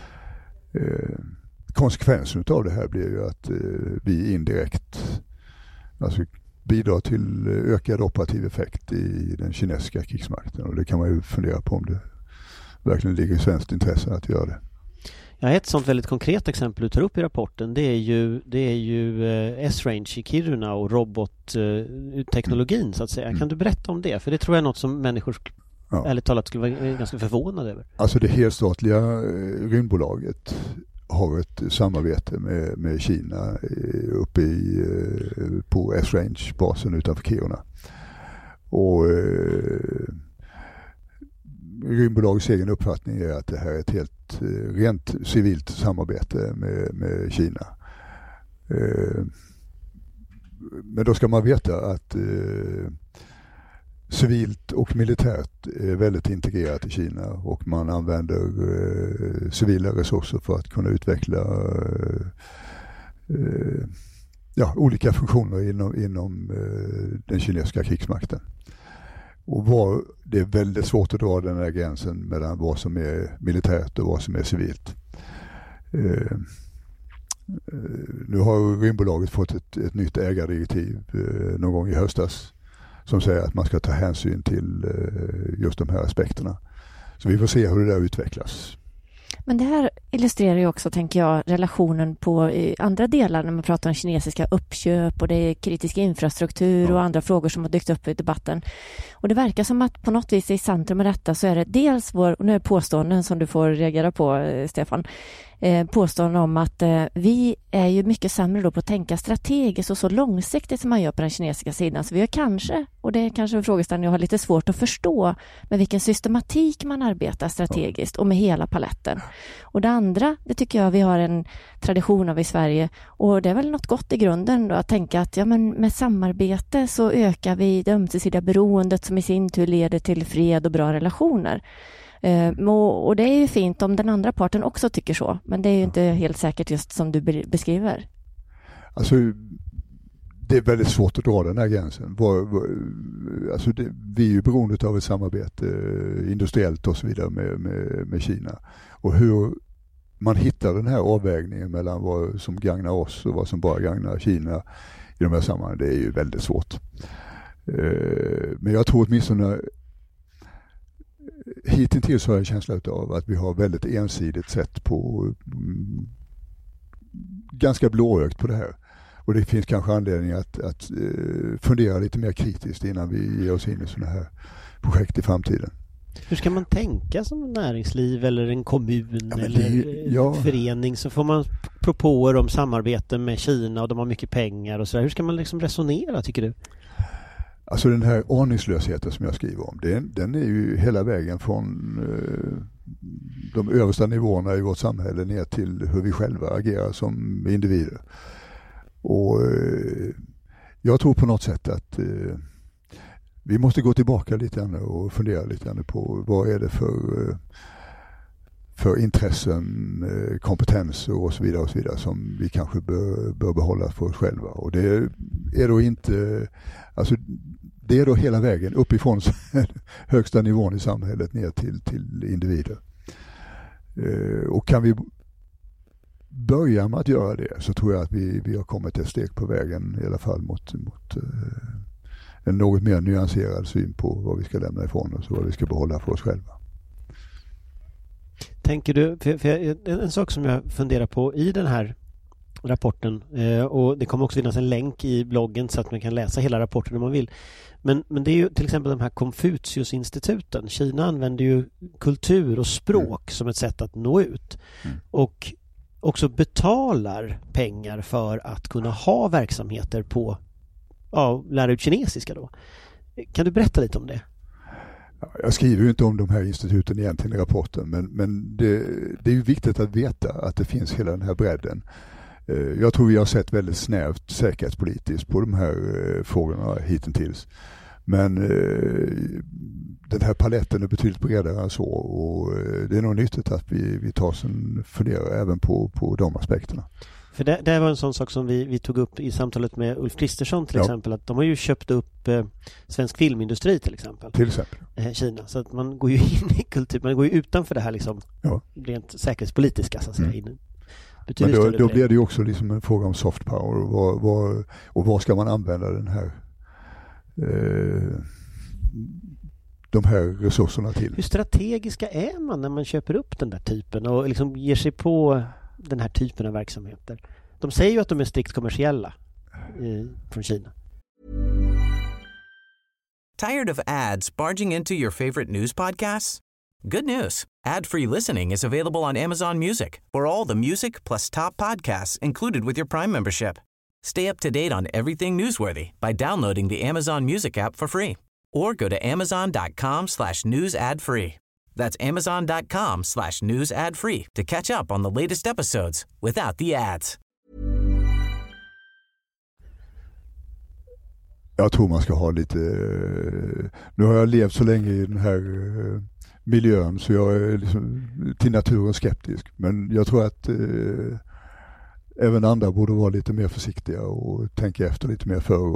Konsekvensen av det här blir ju att vi indirekt bidrar till ökad operativ effekt i den kinesiska krigsmakten. Och det kan man ju fundera på om det verkligen ligger i svenskt intresse att göra det. Ja, ett sånt väldigt konkret exempel du tar upp i rapporten, det är ju S-Range i Kiruna och robotteknologin så att säga. Kan du berätta om det? För det tror jag är något som människor ärligt talat skulle vara ganska förvånade över. Alltså det helstatliga rymdbolaget har ett samarbete med Kina uppe på S-Range-basen utanför Kiruna. Och rymdbolagets egen uppfattning är att det här är ett helt rent civilt samarbete med Kina. Men då ska man veta att civilt och militärt är väldigt integrerat i Kina och man använder civila resurser för att kunna utveckla olika funktioner inom den kinesiska krigsmakten. Och det är väldigt svårt att dra den här gränsen mellan vad som är militärt och vad som är civilt. Nu har rymdbolaget fått ett nytt ägardirektiv någon gång i höstas som säger att man ska ta hänsyn till just de här aspekterna. Så vi får se hur det där utvecklas. Men det här illustrerar ju också, tänker jag, relationen på andra delar när man pratar om kinesiska uppköp och det är kritisk infrastruktur och andra frågor som har dykt upp i debatten. Och det verkar som att på något vis i centrum med detta så är det dels och nu är påståenden som du får reagera på, Stefan, påståenden om att vi är ju mycket sämre då på att tänka strategiskt och så långsiktigt som man gör på den kinesiska sidan. Så vi har kanske, och det är kanske en frågeställning jag har lite svårt att förstå, med vilken systematik man arbetar strategiskt och med hela paletten. Och det andra, det tycker jag vi har en tradition av i Sverige, och det är väl något gott i grunden då, att tänka att men med samarbete så ökar vi det ömsesidiga beroendet som i sin tur leder till fred och bra relationer. Och det är ju fint om den andra parten också tycker så, men det är ju inte helt säkert just som du beskriver. Alltså det är väldigt svårt att dra den här gränsen. Vi är ju beroende av ett samarbete industriellt och så vidare med Kina. Och hur man hittar den här avvägningen mellan vad som gagnar oss och vad som bara gagnar Kina i de här sammanhangen, det är ju väldigt svårt. Men jag tror åtminstone hittills har jag känslan av att vi har väldigt ensidigt sett på ganska blåögt på det här. Och det finns kanske anledning att fundera lite mer kritiskt innan vi ger oss in i sådana här projekt i framtiden. Hur ska man tänka som näringsliv eller en kommun eller förening, så får man propåer om samarbete med Kina och de har mycket pengar och så där. Hur ska man liksom resonera, tycker du? Alltså den här aningslösheten som jag skriver om, den är ju hela vägen från de översta nivåerna i vårt samhälle ner till hur vi själva agerar som individer. Och jag tror på något sätt att vi måste gå tillbaka lite grann och fundera lite grann på vad är det för intressen, kompetenser och så vidare som vi kanske bör behålla för oss själva. Och det är då inte, alltså det är då hela vägen uppifrån högsta nivån i samhället ner till individer. Och kan vi börja med att göra det, så tror jag att vi har kommit ett steg på vägen i alla fall mot en något mer nyanserad syn på vad vi ska lämna ifrån oss och vad vi ska behålla för oss själva. Tänker du, för en sak som jag funderar på i den här rapporten, och det kommer också finnas en länk i bloggen så att man kan läsa hela rapporten om man vill. Men det är ju till exempel de här Konfucius-instituten. Kina använder ju kultur och språk som ett sätt att nå ut. Och också betalar pengar för att kunna ha verksamheter på, lära ut kinesiska då. Kan du berätta lite om det? Jag skriver ju inte om de här instituten egentligen i rapporten, men det är ju viktigt att veta att det finns hela den här bredden. Jag tror vi har sett väldigt snävt säkerhetspolitiskt på de här frågorna hittills. Men den här paletten är betydligt bredare än så, och det är nog nyttigt att vi tar oss en funderar även på de aspekterna. För det var en sån sak som vi tog upp i samtalet med Ulf Kristersson till exempel, att de har ju köpt upp svensk filmindustri till exempel. Kina, så att man går ju in i kultur, man går ju utanför det här liksom rent säkerhetspolitiska så att säga. Men då blir det ju också liksom en fråga om soft power och vad ska man använda den här de här resurserna till. Hur strategiska är man när man köper upp den där typen och liksom ger sig på den här typen av verksamheter? De säger ju att de är strikt kommersiella från Kina. Tired of ads barging into your favorite news podcasts? Good news. Ad-free listening is available on Amazon Music for all the music plus top podcasts included with your Prime membership. Stay up to date on everything newsworthy by downloading the Amazon Music app for free or go to amazon.com/news ad free. That's amazon.com/news ad free to catch up on the latest episodes without the ads. Jag tror man ska ha lite... Nu har jag levt så länge i den här miljön så jag är liksom till naturen skeptisk. Men jag tror att även andra borde vara lite mer försiktiga och tänka efter lite mer för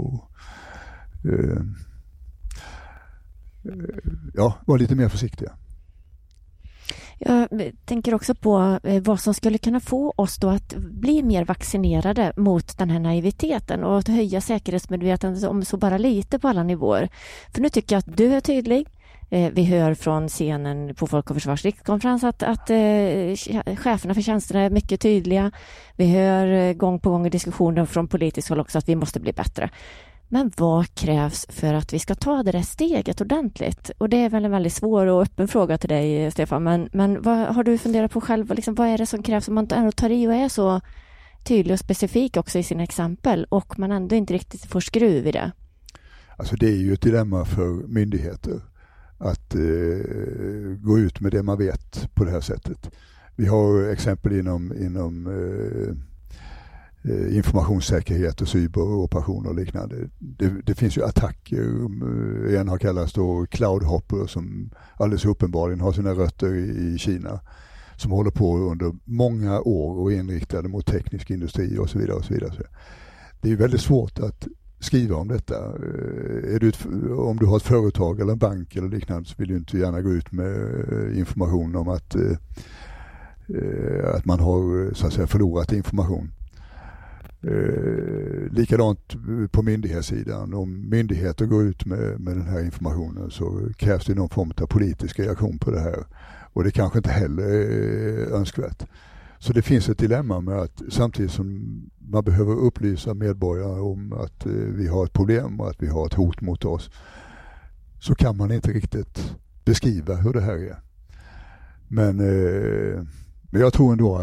vara lite mer försiktiga. Jag tänker också på vad som skulle kunna få oss då att bli mer vaccinerade mot den här naiviteten och att höja säkerhetsmedvetandet om så bara lite på alla nivåer. För nu tycker jag att du är tydlig. Vi hör från scenen på Folk och Försvars rikskonferens att cheferna för tjänsterna är mycket tydliga. Vi hör gång på gång i diskussioner från politiskt håll också att vi måste bli bättre. Men vad krävs för att vi ska ta det där steget ordentligt? Och det är väl en väldigt svår och öppen fråga till dig, Stefan. Men vad har du funderat på själv? Liksom, vad är det som krävs om man tar i och är så tydlig och specifik också i sina exempel och man ändå inte riktigt får skruv i det? Alltså det är ju ett dilemma för myndigheter att gå ut med det man vet på det här sättet. Vi har exempel inom informationssäkerhet och cyberoperationer och liknande. Det finns ju attacker, en har kallats då Cloud Hopper, som alldeles uppenbarligen har sina rötter i Kina, som håller på under många år och är inriktade mot teknisk industri och så vidare och så vidare. Det är väldigt svårt att skriva om detta. Om du har ett företag eller en bank eller liknande så vill du inte gärna gå ut med information om att man har så att säga förlorat information. Likadant på myndighetssidan. Om myndigheter går ut med den här informationen så krävs det någon form av politisk reaktion på det här. Och det kanske inte heller är önskvärt. Så det finns ett dilemma med att samtidigt som man behöver upplysa medborgare om att vi har ett problem och att vi har ett hot mot oss, så kan man inte riktigt beskriva hur det här är. Men jag tror ändå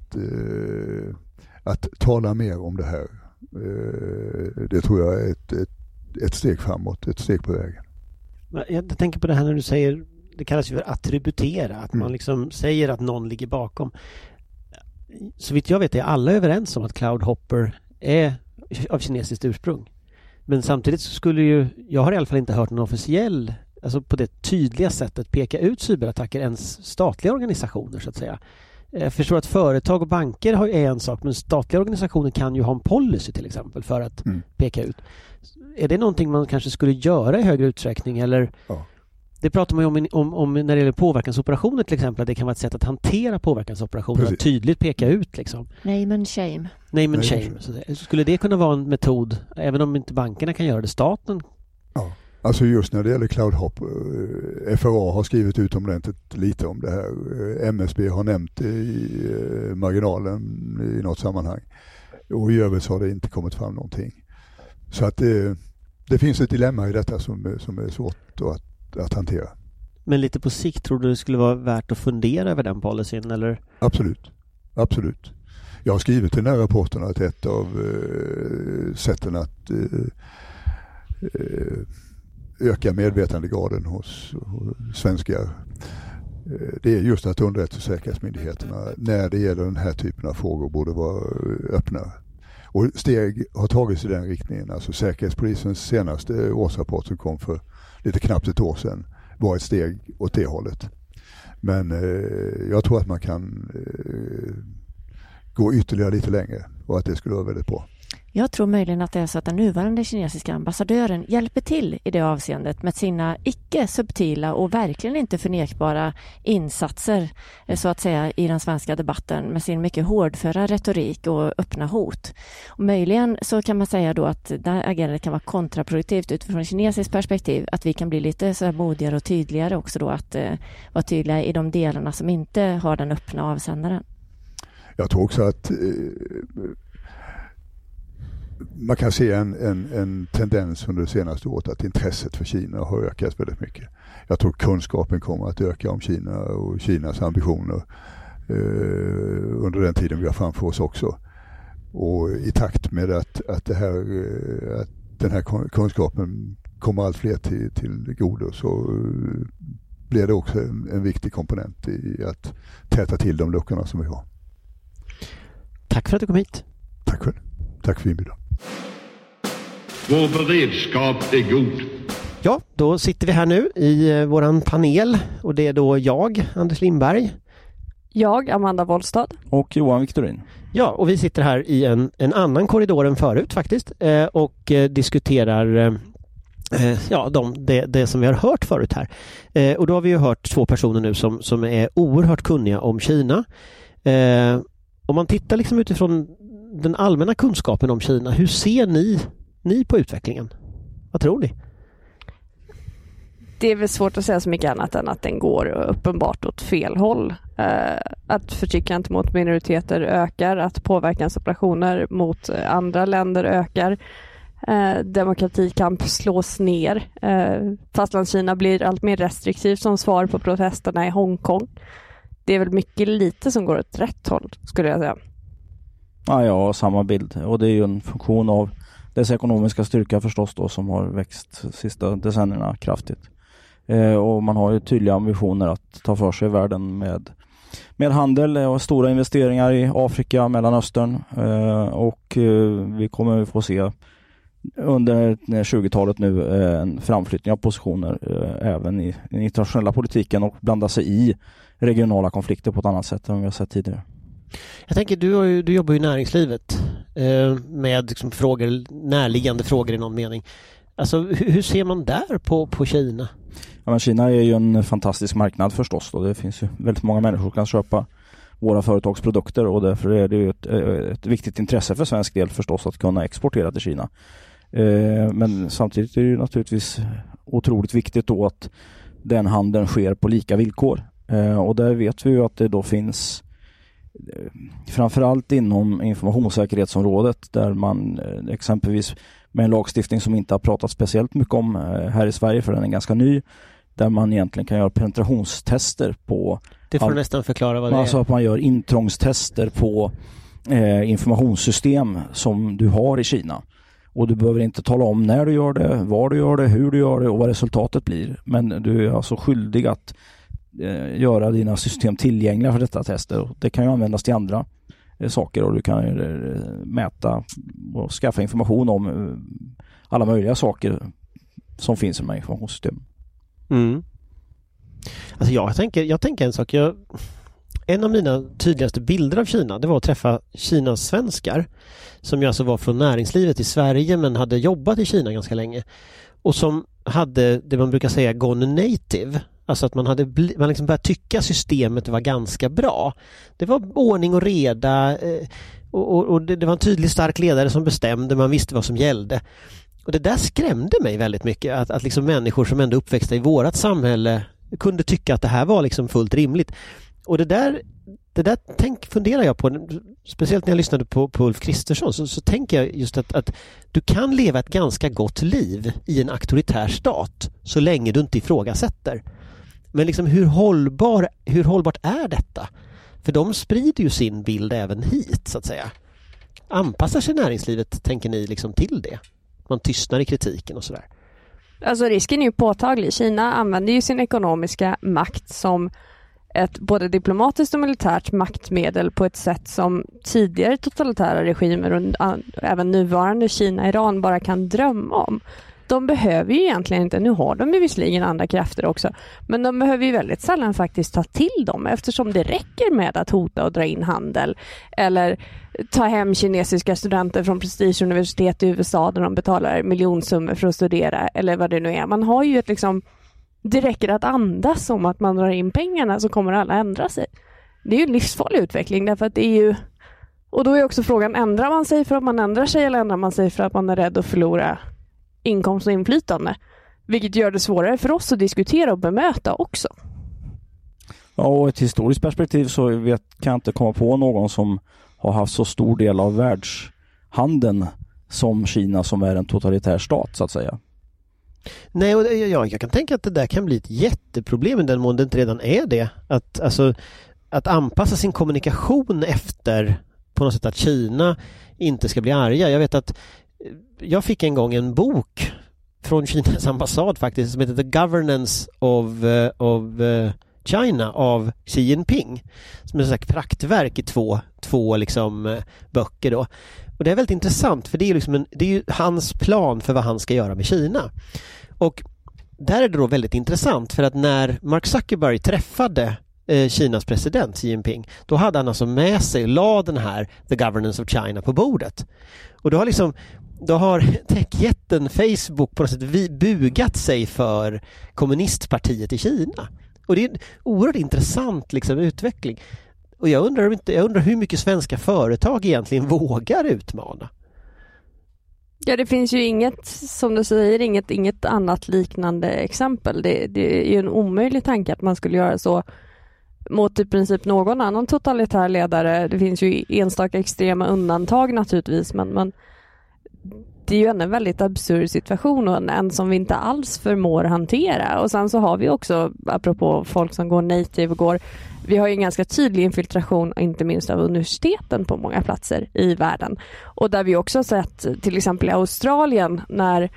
att tala mer om det här, det tror jag är ett steg framåt, ett steg på vägen. Jag tänker på det här när du säger, det kallas ju för attributera, att man liksom säger att någon ligger bakom. Så vitt jag vet är alla överens om att Cloud Hopper är av kinesiskt ursprung. Men samtidigt så skulle ju, jag har i alla fall inte hört någon officiell, alltså på det tydliga sättet peka ut cyberattacker ens statliga organisationer så att säga. Jag förstår att företag och banker är en sak, men statliga organisationer kan ju ha en policy till exempel för att peka ut. Är det någonting man kanske skulle göra i högre utsträckning? Eller det pratar man ju om när det gäller påverkansoperationer till exempel, att det kan vara ett sätt att hantera påverkansoperationer, att tydligt peka ut liksom. Name and shame. Name and shame. Så skulle det kunna vara en metod, även om inte bankerna kan göra det, staten? Ja. Alltså just när det gäller Cloud Hopper, FRA har skrivit utomordentligt lite om det här. MSB har nämnt det i marginalen i något sammanhang. Och i övrigt så har det inte kommit fram någonting. Så att det finns ett dilemma i detta som är svårt att hantera. Men lite på sikt, tror du det skulle vara värt att fundera över den policyn? Eller? Absolut. absolut. Jag har skrivit i den här rapporten att ett av sätten att öka medvetandegraden hos svenskar, det är just att underrättelsesäkerhetsmyndigheterna när det gäller den här typen av frågor borde vara öppna. Och steg har tagits i den riktningen. Alltså Säkerhetspolisens senaste årsrapport som kom för lite knappt ett år sedan var ett steg åt det hållet. Men jag tror att man kan gå ytterligare lite längre och att det skulle vara väldigt bra. Jag tror möjligen att det är så att den nuvarande kinesiska ambassadören hjälper till i det avseendet med sina icke-subtila och verkligen inte förnekbara insatser så att säga i den svenska debatten med sin mycket hårdföra retorik och öppna hot. Och möjligen så kan man säga då att det här agerandet kan vara kontraproduktivt utifrån kinesiskt perspektiv, att vi kan bli lite så här modigare och tydligare också då att vara tydliga i de delarna som inte har den öppna avsändaren. Jag tror också att man kan se en tendens under det senaste året att intresset för Kina har ökat väldigt mycket. Jag tror kunskapen kommer att öka om Kina och Kinas ambitioner under den tiden vi har framför oss också. Och i takt med att den här kunskapen kommer allt fler till godo så blir det också en viktig komponent i att täta till de luckorna som vi har. Tack för att du kom hit. Tack själv. Tack för inbjudan. Vår beredskap är god. Ja, då sitter vi här nu i våran panel och det är då jag, Anders Lindberg. Jag, Amanda Wollstad. Och Johan Victorin. Ja, och vi sitter här i en annan korridor än förut faktiskt och diskuterar det som vi har hört förut här. Och då har vi ju hört två personer nu som är oerhört kunniga om Kina. Om man tittar liksom utifrån den allmänna kunskapen om Kina, hur ser ni på utvecklingen? Vad tror ni? Det är väl svårt att säga så mycket annat än att den går uppenbart åt fel håll. Att förtryckandet mot minoriteter ökar, att påverkansoperationer mot andra länder ökar. Demokratikamp slås ner. Fastlandskina blir allt mer restriktivt som svar på protesterna i Hongkong. Det är väl mycket lite som går åt rätt håll, skulle jag säga. Ja, jag har samma bild. Och det är ju en funktion av dess ekonomiska styrka förstås då, som har växt de sista decennierna kraftigt. Och man har ju tydliga ambitioner att ta för sig världen med handel och stora investeringar i Afrika, Mellanöstern. Och vi kommer få se under 20-talet nu en framflyttning av positioner även i den internationella politiken och blanda sig i regionala konflikter på ett annat sätt än vi har sett tidigare. Jag tänker, du jobbar ju i näringslivet med liksom närliggande frågor i någon mening. Alltså, hur ser man där på Kina? Ja, men Kina är ju en fantastisk marknad förstås. Då. Det finns ju väldigt många människor som kan köpa våra företagsprodukter och därför är det ju ett viktigt intresse för svensk del förstås att kunna exportera till Kina. Men samtidigt är det ju naturligtvis otroligt viktigt då att den handeln sker på lika villkor. Och där vet vi ju att det då finns framförallt inom informationssäkerhetsområdet där man exempelvis med en lagstiftning som inte har pratat speciellt mycket om här i Sverige för den är ganska ny, där man egentligen kan göra penetrationstester på... Det får du nästan förklara vad det är. Alltså att man gör intrångstester på informationssystem som du har i Kina. Och du behöver inte tala om när du gör det, var du gör det, hur du gör det och vad resultatet blir. Men du är alltså skyldig att göra dina system tillgängliga för detta tester. Det kan ju användas till andra saker och du kan mäta och skaffa information om alla möjliga saker som finns i de här informationssystemen. Mm. Alltså jag tänker en sak. En av mina tydligaste bilder av Kina, det var att träffa Kinas svenskar som ju alltså var från näringslivet i Sverige men hade jobbat i Kina ganska länge och som hade det man brukar säga gone native. Alltså att man liksom började tycka systemet var ganska bra. Det var ordning och reda och det var en tydlig stark ledare som bestämde, man visste vad som gällde. Och det där skrämde mig väldigt mycket att liksom människor som ändå uppväxta i vårat samhälle kunde tycka att det här var liksom fullt rimligt. Och det där funderar jag på, speciellt när jag lyssnade på Ulf Kristersson så tänker jag just att du kan leva ett ganska gott liv i en auktoritär stat så länge du inte ifrågasätter. Men liksom hur hållbart är detta? För de sprider ju sin bild även hit, så att säga. Anpassar sig näringslivet, tänker ni, liksom till det? Man tystnar i kritiken och sådär. Alltså risken är ju påtaglig. Kina använder ju sin ekonomiska makt som ett både diplomatiskt och militärt maktmedel på ett sätt som tidigare totalitära regimer och även nuvarande Kina-Iran bara kan drömma om. De behöver ju egentligen inte, nu har de ju visserligen andra krafter också, men de behöver ju väldigt sällan faktiskt ta till dem, eftersom det räcker med att hota och dra in handel eller ta hem kinesiska studenter från prestigeuniversitet i USA där de betalar miljonsummor för att studera eller vad det nu är. Man har ju ett liksom, det räcker att andas om att man drar in pengarna så kommer alla ändra sig. Det är ju en livsfarlig utveckling därför att det är ju, och då är också frågan, ändrar man sig för att man ändrar sig eller ändrar man sig för att man är rädd att förlora inkomst och inflytande? Vilket gör det svårare för oss att diskutera och bemöta också. Ja, och ett historiskt perspektiv så kan jag inte komma på någon som har haft så stor del av världshandeln som Kina, som är en totalitär stat så att säga. Nej, och jag kan tänka att det där kan bli ett jätteproblem i den mån det inte redan är det. Att anpassa sin kommunikation efter på något sätt att Kina inte ska bli arga. Jag vet att jag fick en gång en bok från Kinas ambassad faktiskt som heter The Governance of China av Xi Jinping, som är ett praktverk i två liksom böcker då. Och det är väldigt intressant för det är liksom det är ju hans plan för vad han ska göra med Kina. Och där är det då väldigt intressant för att när Mark Zuckerberg träffade Kinas president Xi Jinping, då hade han alltså med sig, la den här The Governance of China på bordet. Och då har techjätten Facebook på något sätt bugat sig för kommunistpartiet i Kina. Och det är en oerhört intressant liksom utveckling. Och jag undrar hur mycket svenska företag egentligen vågar utmana. Ja, det finns ju inget, som du säger, inget annat liknande exempel. Det är ju en omöjlig tanke att man skulle göra så mot i princip någon annan totalitär ledare. Det finns ju enstaka extrema undantag naturligtvis, men det är ju en väldigt absurd situation och en som vi inte alls förmår hantera. Och sen så har vi också, apropå folk som går native, vi har ju en ganska tydlig infiltration, inte minst av universiteten på många platser i världen. Och där vi också har sett, till exempel i Australien, när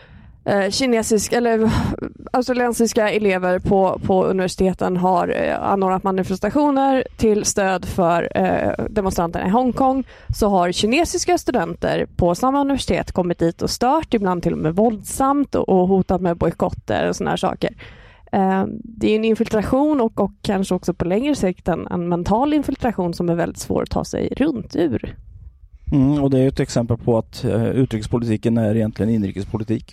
australiensiska elever på universiteten har anordnat manifestationer till stöd för demonstranterna i Hongkong, så har kinesiska studenter på samma universitet kommit dit och stört, ibland till och med våldsamt och hotat med bojkotter och såna här saker. Det är en infiltration och kanske också på längre sikt en mental infiltration som är väldigt svår att ta sig runt ur. Och det är ett exempel på att utrikespolitiken är egentligen inrikespolitik.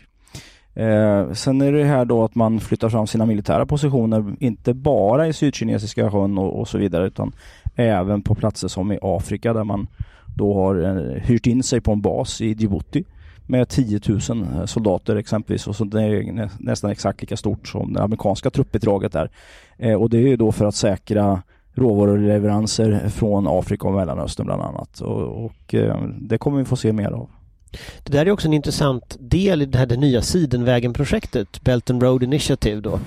Sen är det här då att man flyttar fram sina militära positioner inte bara i Sydkinesiska sjön och så vidare, utan även på platser som i Afrika, där man då har hyrt in sig på en bas i Djibouti med 10 000 soldater exempelvis, och så det är nästan exakt lika stort som det amerikanska truppbidraget där. Och det är ju då för att säkra råvaruleveranser från Afrika och Mellanöstern bland annat, och det kommer vi få se mer av. Det där är också en intressant del i det nya Sidenvägen-projektet, Belt and Road Initiative då.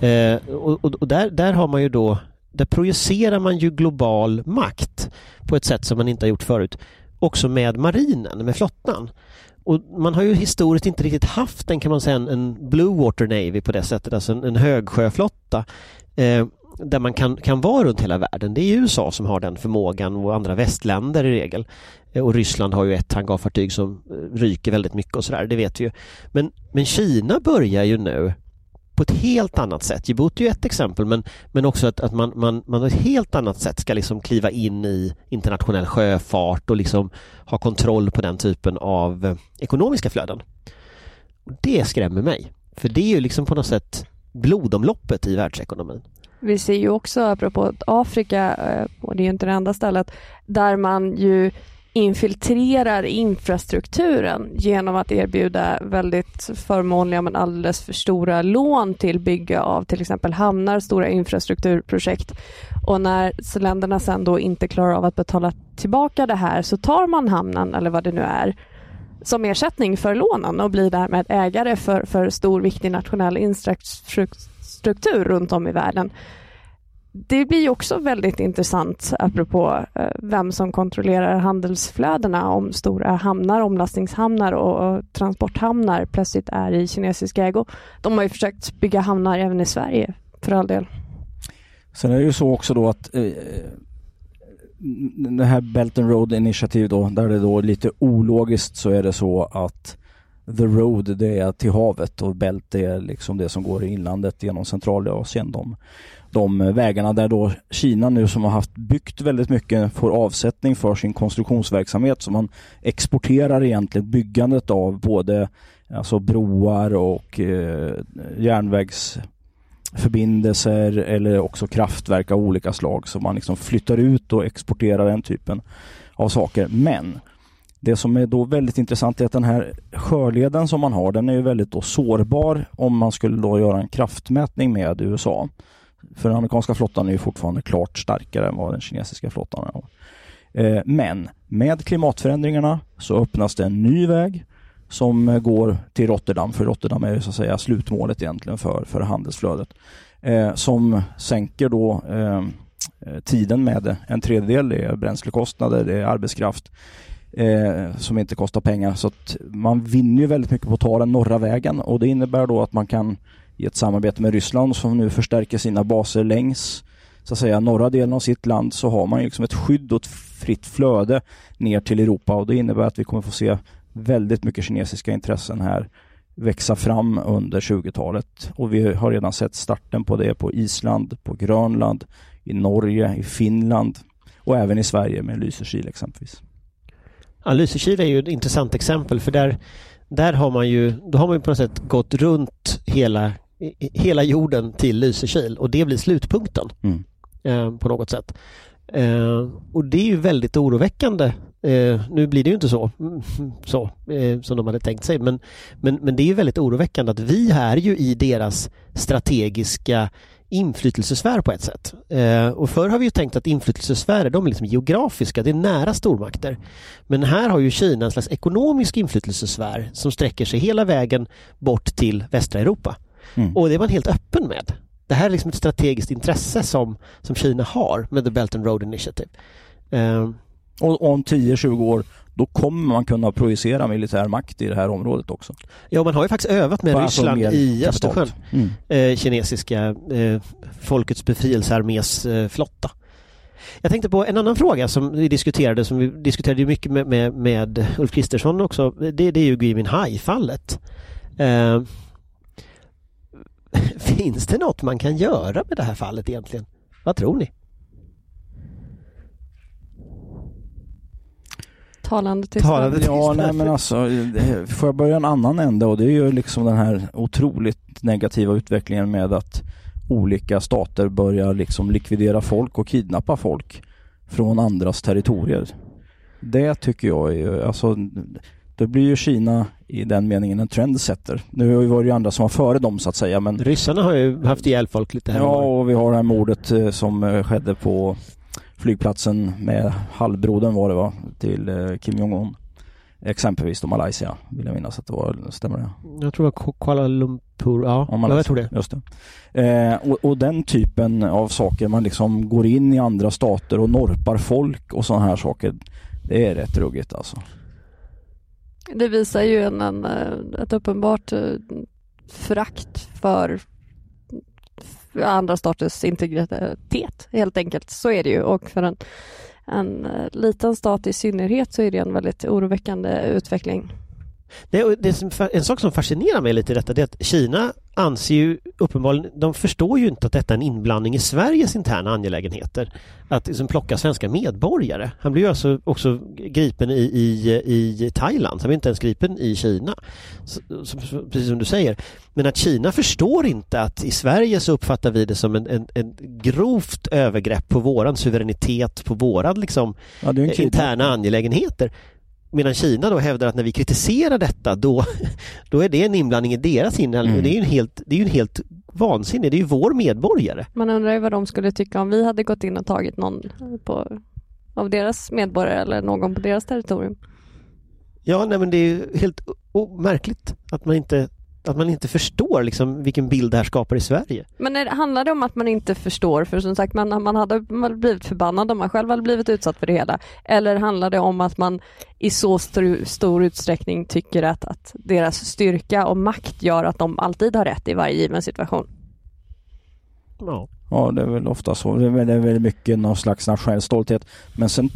Och där har man ju då, där projicerar man ju global makt på ett sätt som man inte har gjort förut, också med marinen, med flottan. Och man har ju historiskt inte riktigt haft en, kan man säga, en Blue Water Navy på det sättet, alltså en högsjöflotta där man kan vara runt hela världen. Det är USA som har den förmågan och andra västländer i regel. Och Ryssland har ju ett hangarfartyg som ryker väldigt mycket och sådär, det vet vi ju. Men Kina börjar ju nu på ett helt annat sätt. Djibouti är ju ett exempel, men också att man på ett helt annat sätt ska liksom kliva in i internationell sjöfart och liksom ha kontroll på den typen av ekonomiska flöden. Och det skrämmer mig. För det är ju liksom på något sätt blodomloppet i världsekonomin. Vi ser ju också, apropå Afrika, och det är ju inte det enda stället, där man ju infiltrerar infrastrukturen genom att erbjuda väldigt förmånliga men alldeles för stora lån till bygge av till exempel hamnar, stora infrastrukturprojekt. Och när länderna sen då inte klarar av att betala tillbaka det här, så tar man hamnen eller vad det nu är som ersättning för lånen och blir därmed ägare för stor viktig nationell infrastruktur runt om i världen. det blir ju också väldigt intressant apropå vem som kontrollerar handelsflödena, om stora hamnar, omlastningshamnar och transporthamnar plötsligt är i kinesisk ägo. De har ju försökt bygga hamnar även i Sverige för all del. Sen är det ju så också då att det här Belt and Road Initiative då, där det då lite ologiskt så är det så att the road det är till havet och Belt är liksom det som går i inlandet genom Centralasien. De vägarna där då Kina nu som har haft byggt väldigt mycket får avsättning för sin konstruktionsverksamhet, så man exporterar egentligen byggandet av både alltså broar och järnvägsförbindelser eller också kraftverk av olika slag, så man liksom flyttar ut och exporterar den typen av saker. Men det som är då väldigt intressant är att den här sjöleden som man har, den är ju väldigt då sårbar om man skulle då göra en kraftmätning med USA. För den amerikanska flottan är ju fortfarande klart starkare än vad den kinesiska flottan är. Men med klimatförändringarna så öppnas det en ny väg som går till Rotterdam, för Rotterdam är ju så att säga slutmålet egentligen för handelsflödet, som sänker då tiden med en tredjedel. Det är bränslekostnader, det är arbetskraft som inte kostar pengar, så att man vinner ju väldigt mycket på att ta den norra vägen, och det innebär då att man kan i ett samarbete med Ryssland som nu förstärker sina baser längs så att säga norra delen av sitt land, så har man ju liksom ett skydd och ett fritt flöde ner till Europa, och det innebär att vi kommer få se väldigt mycket kinesiska intressen här växa fram under 20-talet, och vi har redan sett starten på det på Island, på Grönland, i Norge, i Finland och även i Sverige med Lysekil exempelvis. Ja, Lysekil är ju ett intressant exempel, för där har man ju på något sätt gått runt hela jorden till Lysekil, och det blir slutpunkten på något sätt. Och det är ju väldigt oroväckande. Nu blir det ju inte så som de hade tänkt sig, men det är ju väldigt oroväckande att vi är ju i deras strategiska inflytelsesfär på ett sätt. Och förr har vi ju tänkt att inflytelsesfärer, de är liksom geografiska, det är nära stormakter. Men här har ju Kina en slags ekonomisk inflytelsesfär som sträcker sig hela vägen bort till västra Europa. Och det är man helt öppen med. Det här är liksom ett strategiskt intresse som Kina har med The Belt and Road Initiative. Och om 10-20 år då kommer man kunna projicera militär makt i det här området också. Ja, man har ju faktiskt övat med Ryssland i Östersjön. Kinesiska Folkets befrielsearmés flotta. Jag tänkte på en annan fråga som vi diskuterade mycket med Ulf Kristersson också. Det är ju Gui Minhai-fallet. Finns det något man kan göra med det här fallet egentligen? Vad tror ni? Talande tystnad. Ja, nej, men alltså, får jag börja en annan ände, och det är ju liksom den här otroligt negativa utvecklingen med att olika stater börjar liksom likvidera folk och kidnappa folk från andras territorier. Det tycker jag är alltså, det blir ju Kina i den meningen en trendsetter. Nu har ju andra som var före dem så att säga, men ryssarna har ju haft ihjäl folk lite här. Ja, och vi har det här mordet som skedde på flygplatsen med halvbrodern var det va, till Kim Jong-un. Exempelvis då Malaysia, vill jag minnas att det var, stämmer det? Jag tror det var Kuala Lumpur, ja jag tror det. Just det. Och den typen av saker, man liksom går in i andra stater och norpar folk och sådana här saker, det är rätt ruggigt alltså. Det visar ju ett uppenbart förakt för andra staters integritet helt enkelt. Så är det ju, och för en liten stat i synnerhet så är det en väldigt oroväckande utveckling. En sak som fascinerar mig lite i detta är att Kina anser ju uppenbarligen, de förstår ju inte att detta är en inblandning i Sveriges interna angelägenheter, att liksom plocka svenska medborgare. Han blir ju alltså också gripen i Thailand, han blir inte ens gripen i Kina, precis som du säger. Men att Kina förstår inte att i Sverige så uppfattar vi det som en grovt övergrepp på våran suveränitet, på våran liksom, interna angelägenheter. Medan Kina då hävdar att när vi kritiserar detta då är det en inblandning i deras inre. Det är ju en helt vansinnig. Det är ju vår medborgare. Man undrar ju vad de skulle tycka om vi hade gått in och tagit någon av deras medborgare eller någon på deras territorium. Ja, nej, men det är ju helt märkligt att att man inte förstår liksom vilken bild det här skapar i Sverige. Men handlar det om att man inte förstår, för som sagt man hade blivit förbannad om man själv hade blivit utsatt för det hela, eller handlar det om att man i så stor utsträckning tycker att deras styrka och makt gör att de alltid har rätt i varje given situation? Ja, det är väl ofta så. Det är väldigt mycket någon slags nationell stolthet. Men sen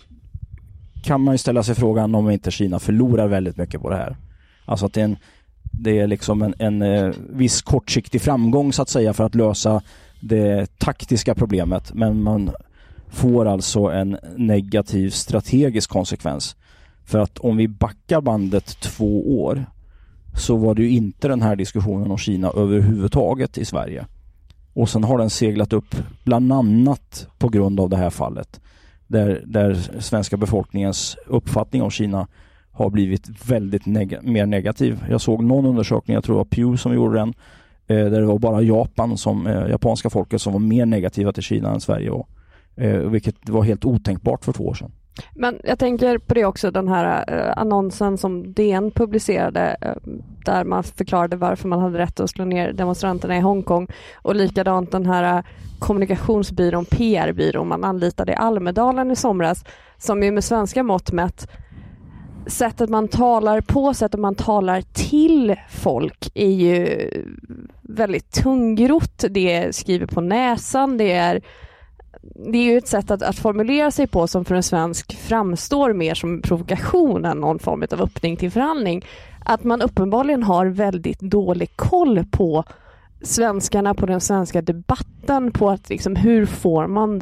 kan man ju ställa sig frågan om inte Kina förlorar väldigt mycket på det här. Alltså att det är liksom en viss kortsiktig framgång så att säga för att lösa det taktiska problemet. Men man får alltså en negativ strategisk konsekvens. För att om vi backar bandet 2 år så var det ju inte den här diskussionen om Kina överhuvudtaget i Sverige. Och sen har den seglat upp bland annat på grund av det här fallet. Där svenska befolkningens uppfattning om Kina har blivit väldigt mer negativ. Jag såg någon undersökning, jag tror det var Pew som gjorde den, där det var bara japanska folket som var mer negativa till Kina än Sverige var. Vilket var helt otänkbart för 2 år sedan. Men jag tänker på det också, den här annonsen som DN publicerade där man förklarade varför man hade rätt att slå ner demonstranterna i Hongkong, och likadant den här kommunikationsbyrån, PR-byrån man anlitade i Almedalen i somras, som ju med svenska mått mätt, sättet man talar på, sättet man talar till folk är ju väldigt tungrott. Det är skrivet på näsan, det är ju ett sätt att formulera sig på som för en svensk framstår mer som provokation än någon form av öppning till förhandling. Att man uppenbarligen har väldigt dålig koll på svenskarna, på den svenska debatten, på att liksom, hur får man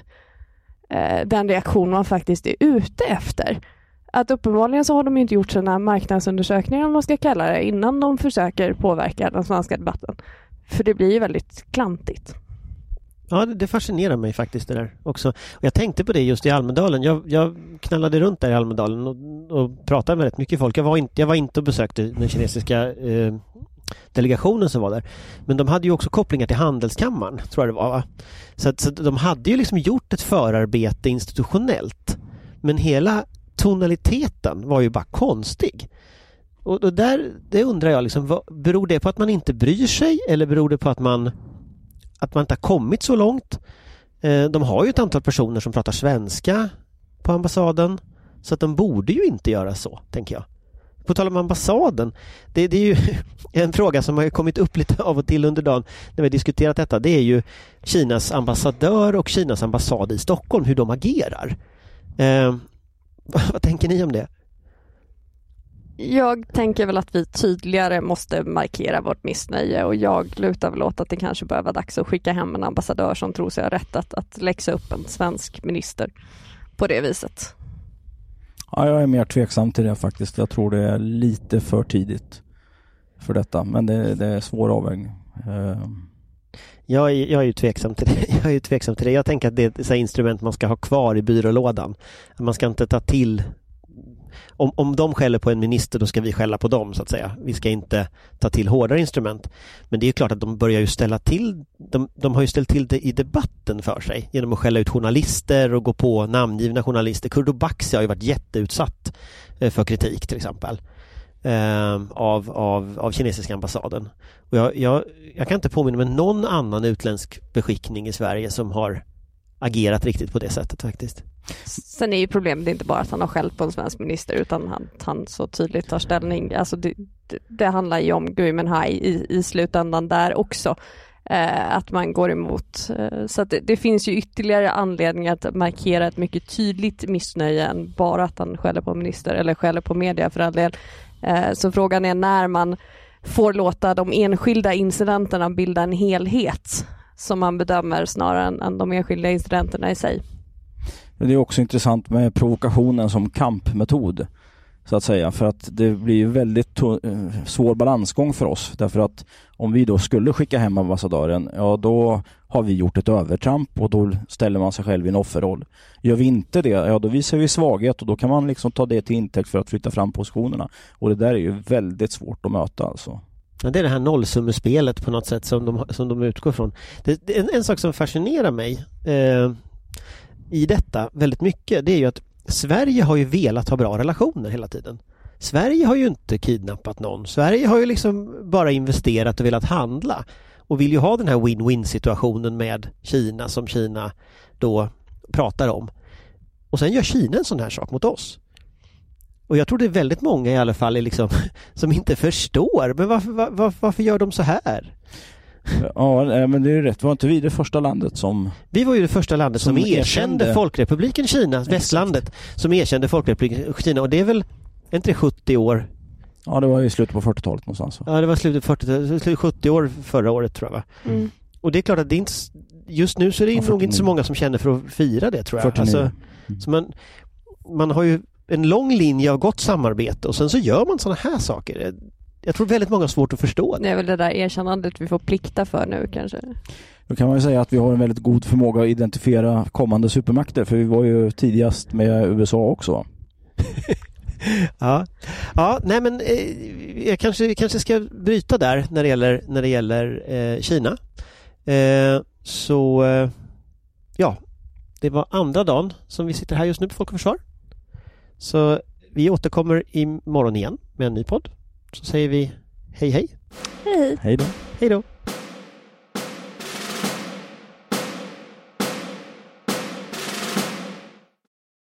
den reaktion man faktiskt är ute efter. Att uppenbarligen så har de inte gjort sina marknadsundersökningar, om man ska kalla det, innan de försöker påverka den svenska debatten. För det blir ju väldigt klantigt. Ja, det fascinerar mig faktiskt det där också. Och jag tänkte på det just i Almedalen. Jag knallade runt där i Almedalen och pratade med rätt mycket folk. Jag var inte och besökte den kinesiska delegationen som var där. Men de hade ju också kopplingar till Handelskammaren, tror jag det var, va? Så de hade ju liksom gjort ett förarbete institutionellt. Men hela tonaliteten var ju bara konstig. Och det undrar jag liksom, beror det på att man inte bryr sig, eller beror det på att man inte har kommit så långt? De har ju ett antal personer som pratar svenska på ambassaden, så att de borde ju inte göra så, tänker jag. På tal om ambassaden, det är ju en fråga som har kommit upp lite av och till under dagen när vi har diskuterat detta. Det är ju Kinas ambassadör och Kinas ambassad i Stockholm, hur de agerar. Vad tänker ni om det? Jag tänker väl att vi tydligare måste markera vårt missnöje, och jag lutar väl åt att det kanske bör vara dags att skicka hem en ambassadör som tror sig ha rätt att läxa upp en svensk minister på det viset. Ja, jag är mer tveksam till det faktiskt. Jag tror det är lite för tidigt för detta, men det är svår avvägning. Jag är ju tveksam till det. Jag tänker att det är ett instrument man ska ha kvar i byrålådan. Man ska inte ta till... Om de skäller på en minister, då ska vi skälla på dem, så att säga. Vi ska inte ta till hårdare instrument. Men det är klart att de börjar ju ställa till... De har ju ställt till det i debatten för sig genom att skälla ut journalister och gå på namngivna journalister. Kurdo Baxi har ju varit jätteutsatt för kritik till exempel av kinesiska ambassaden. Och jag kan inte påminna mig någon annan utländsk beskickning i Sverige som har agerat riktigt på det sättet faktiskt. Sen är ju problemet inte bara att han har skällt på en svensk minister, utan han så tydligt tar ställning. Alltså det handlar ju om Gui Minhai i slutändan där också. Att man går emot. Så att det finns ju ytterligare anledningar att markera ett mycket tydligt missnöje än bara att han skäller på minister eller skäller på media för all del. Så frågan är när man får låta de enskilda incidenterna bilda en helhet som man bedömer snarare än de enskilda incidenterna i sig. Det är också intressant med provokationen som kampmetod, så att säga, för att det blir ju väldigt svår balansgång för oss, därför att om vi då skulle skicka hem ambassadören, ja då har vi gjort ett övertramp och då ställer man sig själv i en offerroll. Gör vi inte det, ja då visar vi svaghet och då kan man liksom ta det till intäkt för att flytta fram positionerna, och det där är ju väldigt svårt att möta alltså. Ja, det är det här nollsummespelet på något sätt som de utgår från. En sak som fascinerar mig i detta väldigt mycket, det är ju att Sverige har ju velat ha bra relationer hela tiden. Sverige har ju inte kidnappat någon. Sverige har ju liksom bara investerat och velat handla och vill ju ha den här win-win situationen med Kina som Kina då pratar om. Och sen gör Kina en sån här sak mot oss. Och jag tror det är väldigt många i alla fall är liksom, som inte förstår. Men varför gör de så här? Ja, men det är rätt. Var inte vi det första landet som... Vi var ju det första landet som erkände Folkrepubliken Kina, Exakt. Västlandet, som erkände Folkrepubliken Kina. Och det är väl inte 70 år? Ja, det var i slutet på 40-talet någonstans. Ja, det var slutet på 70 år förra året tror jag, va? Mm. Och det är klart att det inte, just nu så är det nog inte så många som känner för att fira det, tror jag. 49. Så man har ju en lång linje av gott samarbete och sen så gör man såna här saker. Jag tror väldigt många har svårt att förstå det. Det är väl det där erkännandet vi får plikta för nu kanske. Då kan man ju säga att vi har en väldigt god förmåga att identifiera kommande supermakter, för vi var ju tidigast med USA också. Ja, nej men jag kanske ska bryta där när det gäller Kina. Ja, det var andra dagen som vi sitter här just nu på Folk och Försvar. Så vi återkommer imorgon igen med en ny podd. Så säger vi hej. Hej då. Hej då.